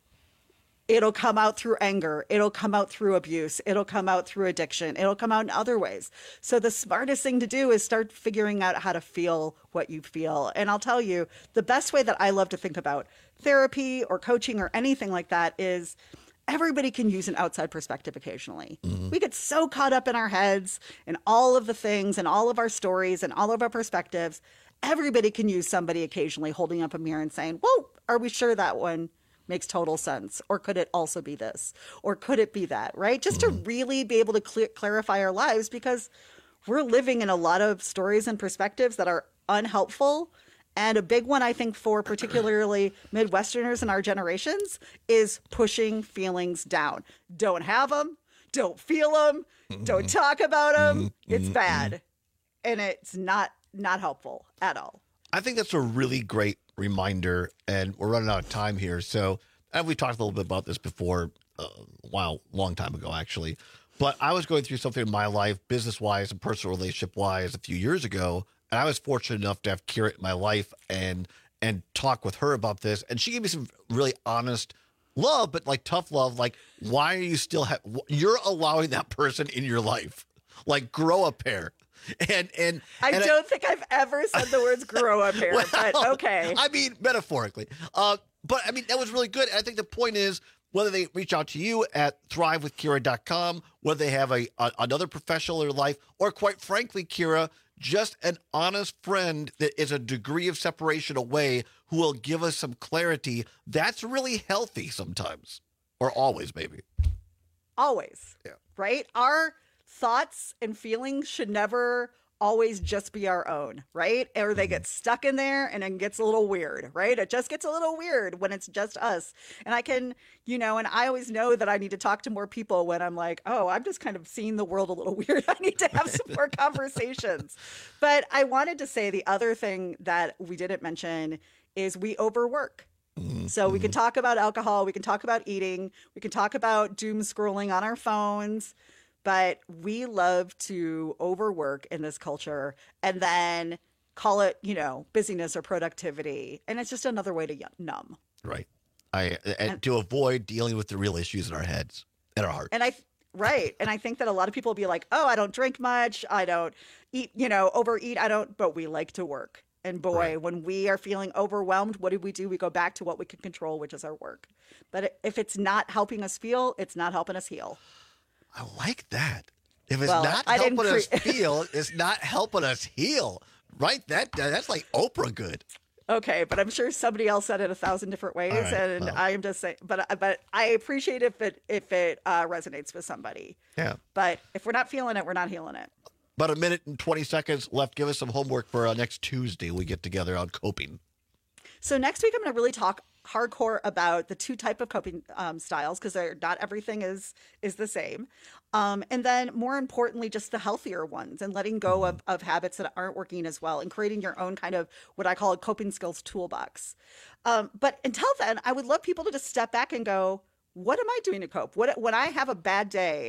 it'll come out through anger. It'll come out through abuse. It'll come out through addiction. It'll come out in other ways. So the smartest thing to do is start figuring out how to feel what you feel. And I'll tell you, the best way that I love to think about therapy or coaching or anything like that is everybody can use an outside perspective occasionally. Mhm. We get so caught up in our heads and all of the things and all of our stories and all of our perspectives. Everybody can use somebody occasionally holding up a mirror and saying, whoa, are we sure that one makes total sense? Or could it also be this? Or could it be that, right? Just to really be able to cl- clarify our lives, because we're living in a lot of stories and perspectives that are unhelpful. And a big one, I think, for particularly Midwesterners in our generations is pushing feelings down. Don't have them. Don't feel them. Don't talk about them. It's bad. And it's not not helpful at all. I think that's a really great reminder, and we're running out of time here. So, and we talked a little bit about this before, uh, wow, long time ago, actually. But I was going through something in my life, business-wise and personal relationship-wise, a few years ago, and I was fortunate enough to have Kira in my life and and talk with her about this. And she gave me some really honest love, but like tough love. Like, why are you still ha- you're allowing that person in your life? Like, grow a pair. And and I and don't think I've ever said the words grow up here, Well, but okay. I mean, metaphorically. Uh, but I mean, that was really good. And I think the point is, whether they reach out to you at thrive with kira dot com, whether they have a, a another professional in their life, or quite frankly, Kira, just an honest friend that is a degree of separation away who will give us some clarity, that's really healthy sometimes. Or always, maybe. Always. Yeah. Right? Our thoughts and feelings should never always just be our own, right? Or they get stuck in there and it gets a little weird, right? It just gets a little weird when it's just us. And I can, you know, and I always know that I need to talk to more people when I'm like, oh, I'm just kind of seeing the world a little weird. I need to have some more conversations. But I wanted to say the other thing that we didn't mention is we overwork. So we can talk about alcohol, we can talk about eating, we can talk about doom scrolling on our phones, but we love to overwork in this culture and then call it, you know, busyness or productivity. And it's just another way to y- numb. Right. I and, And- to avoid dealing with the real issues in our heads and our hearts. And I, right. And I think that a lot of people will be like, oh, I don't drink much. I don't eat, you know, overeat. I don't, but we like to work. And boy, right. when we are feeling overwhelmed, what do we do? We go back to what we can control, which is our work. But if it's not helping us feel, it's not helping us heal. I like that. If it's Well, not I didn't helping us cre- feel, it's not helping us heal. Right? That that's like Oprah good. Okay, but I'm sure somebody else said it a thousand different ways, right, and well. I am just saying. But but I appreciate if it if it uh, resonates with somebody. Yeah. But if we're not feeling it, we're not healing it. About a minute and twenty seconds left. Give us some homework for uh, next Tuesday. We get together on coping. So next week, I'm going to really talk hardcore about the two type of coping um, styles, because not everything is is the same. Um, and then more importantly, just the healthier ones and letting go of, of habits that aren't working as well and creating your own kind of what I call a coping skills toolbox. Um, but until then, I would love people to just step back and go, what am I doing to cope? What when I have a bad day,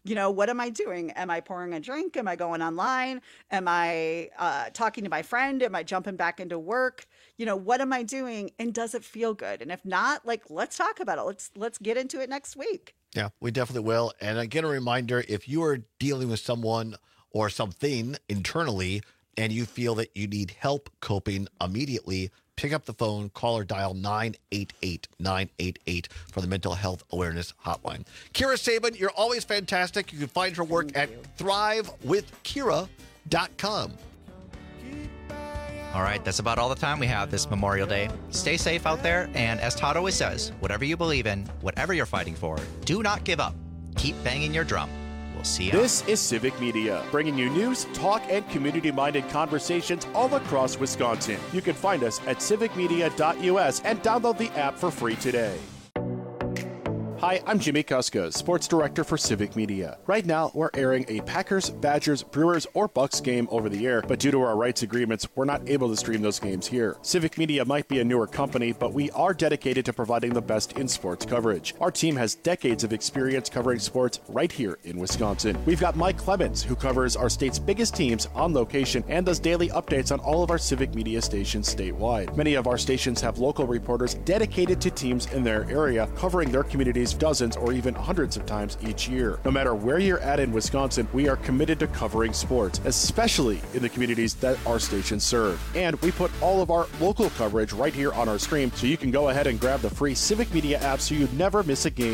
You know, what am I doing? Am I pouring a drink? Am I going online? Am I uh, talking to my friend? Am I jumping back into work? You know, what am I doing? And does it feel good? And if not, like, let's talk about it. Let's let's get into it next week. Yeah, we definitely will. And again, a reminder, if you are dealing with someone or something internally and you feel that you need help coping immediately, pick up the phone, call or dial nine eight eight, nine eight eight for the Mental Health Awareness Hotline. Kira Sabin, you're always fantastic. You can find her work Thank at you. thrive with kira dot com. All right, that's about all the time we have this Memorial Day. Stay safe out there, and as Todd always says, whatever you believe in, whatever you're fighting for, do not give up. Keep banging your drum. We'll see you. This is Civic Media, bringing you news, talk, and community-minded conversations all across Wisconsin. You can find us at civic media dot U S and download the app for free today. Hi, I'm Jimmy Kuskos, Sports Director for Civic Media. Right now, we're airing a Packers, Badgers, Brewers, or Bucks game over the air, but due to our rights agreements, we're not able to stream those games here. Civic Media might be a newer company, but we are dedicated to providing the best in sports coverage. Our team has decades of experience covering sports right here in Wisconsin. We've got Mike Clemens, who covers our state's biggest teams on location and does daily updates on all of our Civic Media stations statewide. Many of our stations have local reporters dedicated to teams in their area, covering their communities dozens or even hundreds of times each year. No matter where you're at in Wisconsin, we are committed to covering sports, especially in the communities that our stations serve. And we put all of our local coverage right here on our screen, so you can go ahead and grab the free Civic Media app so you never miss a game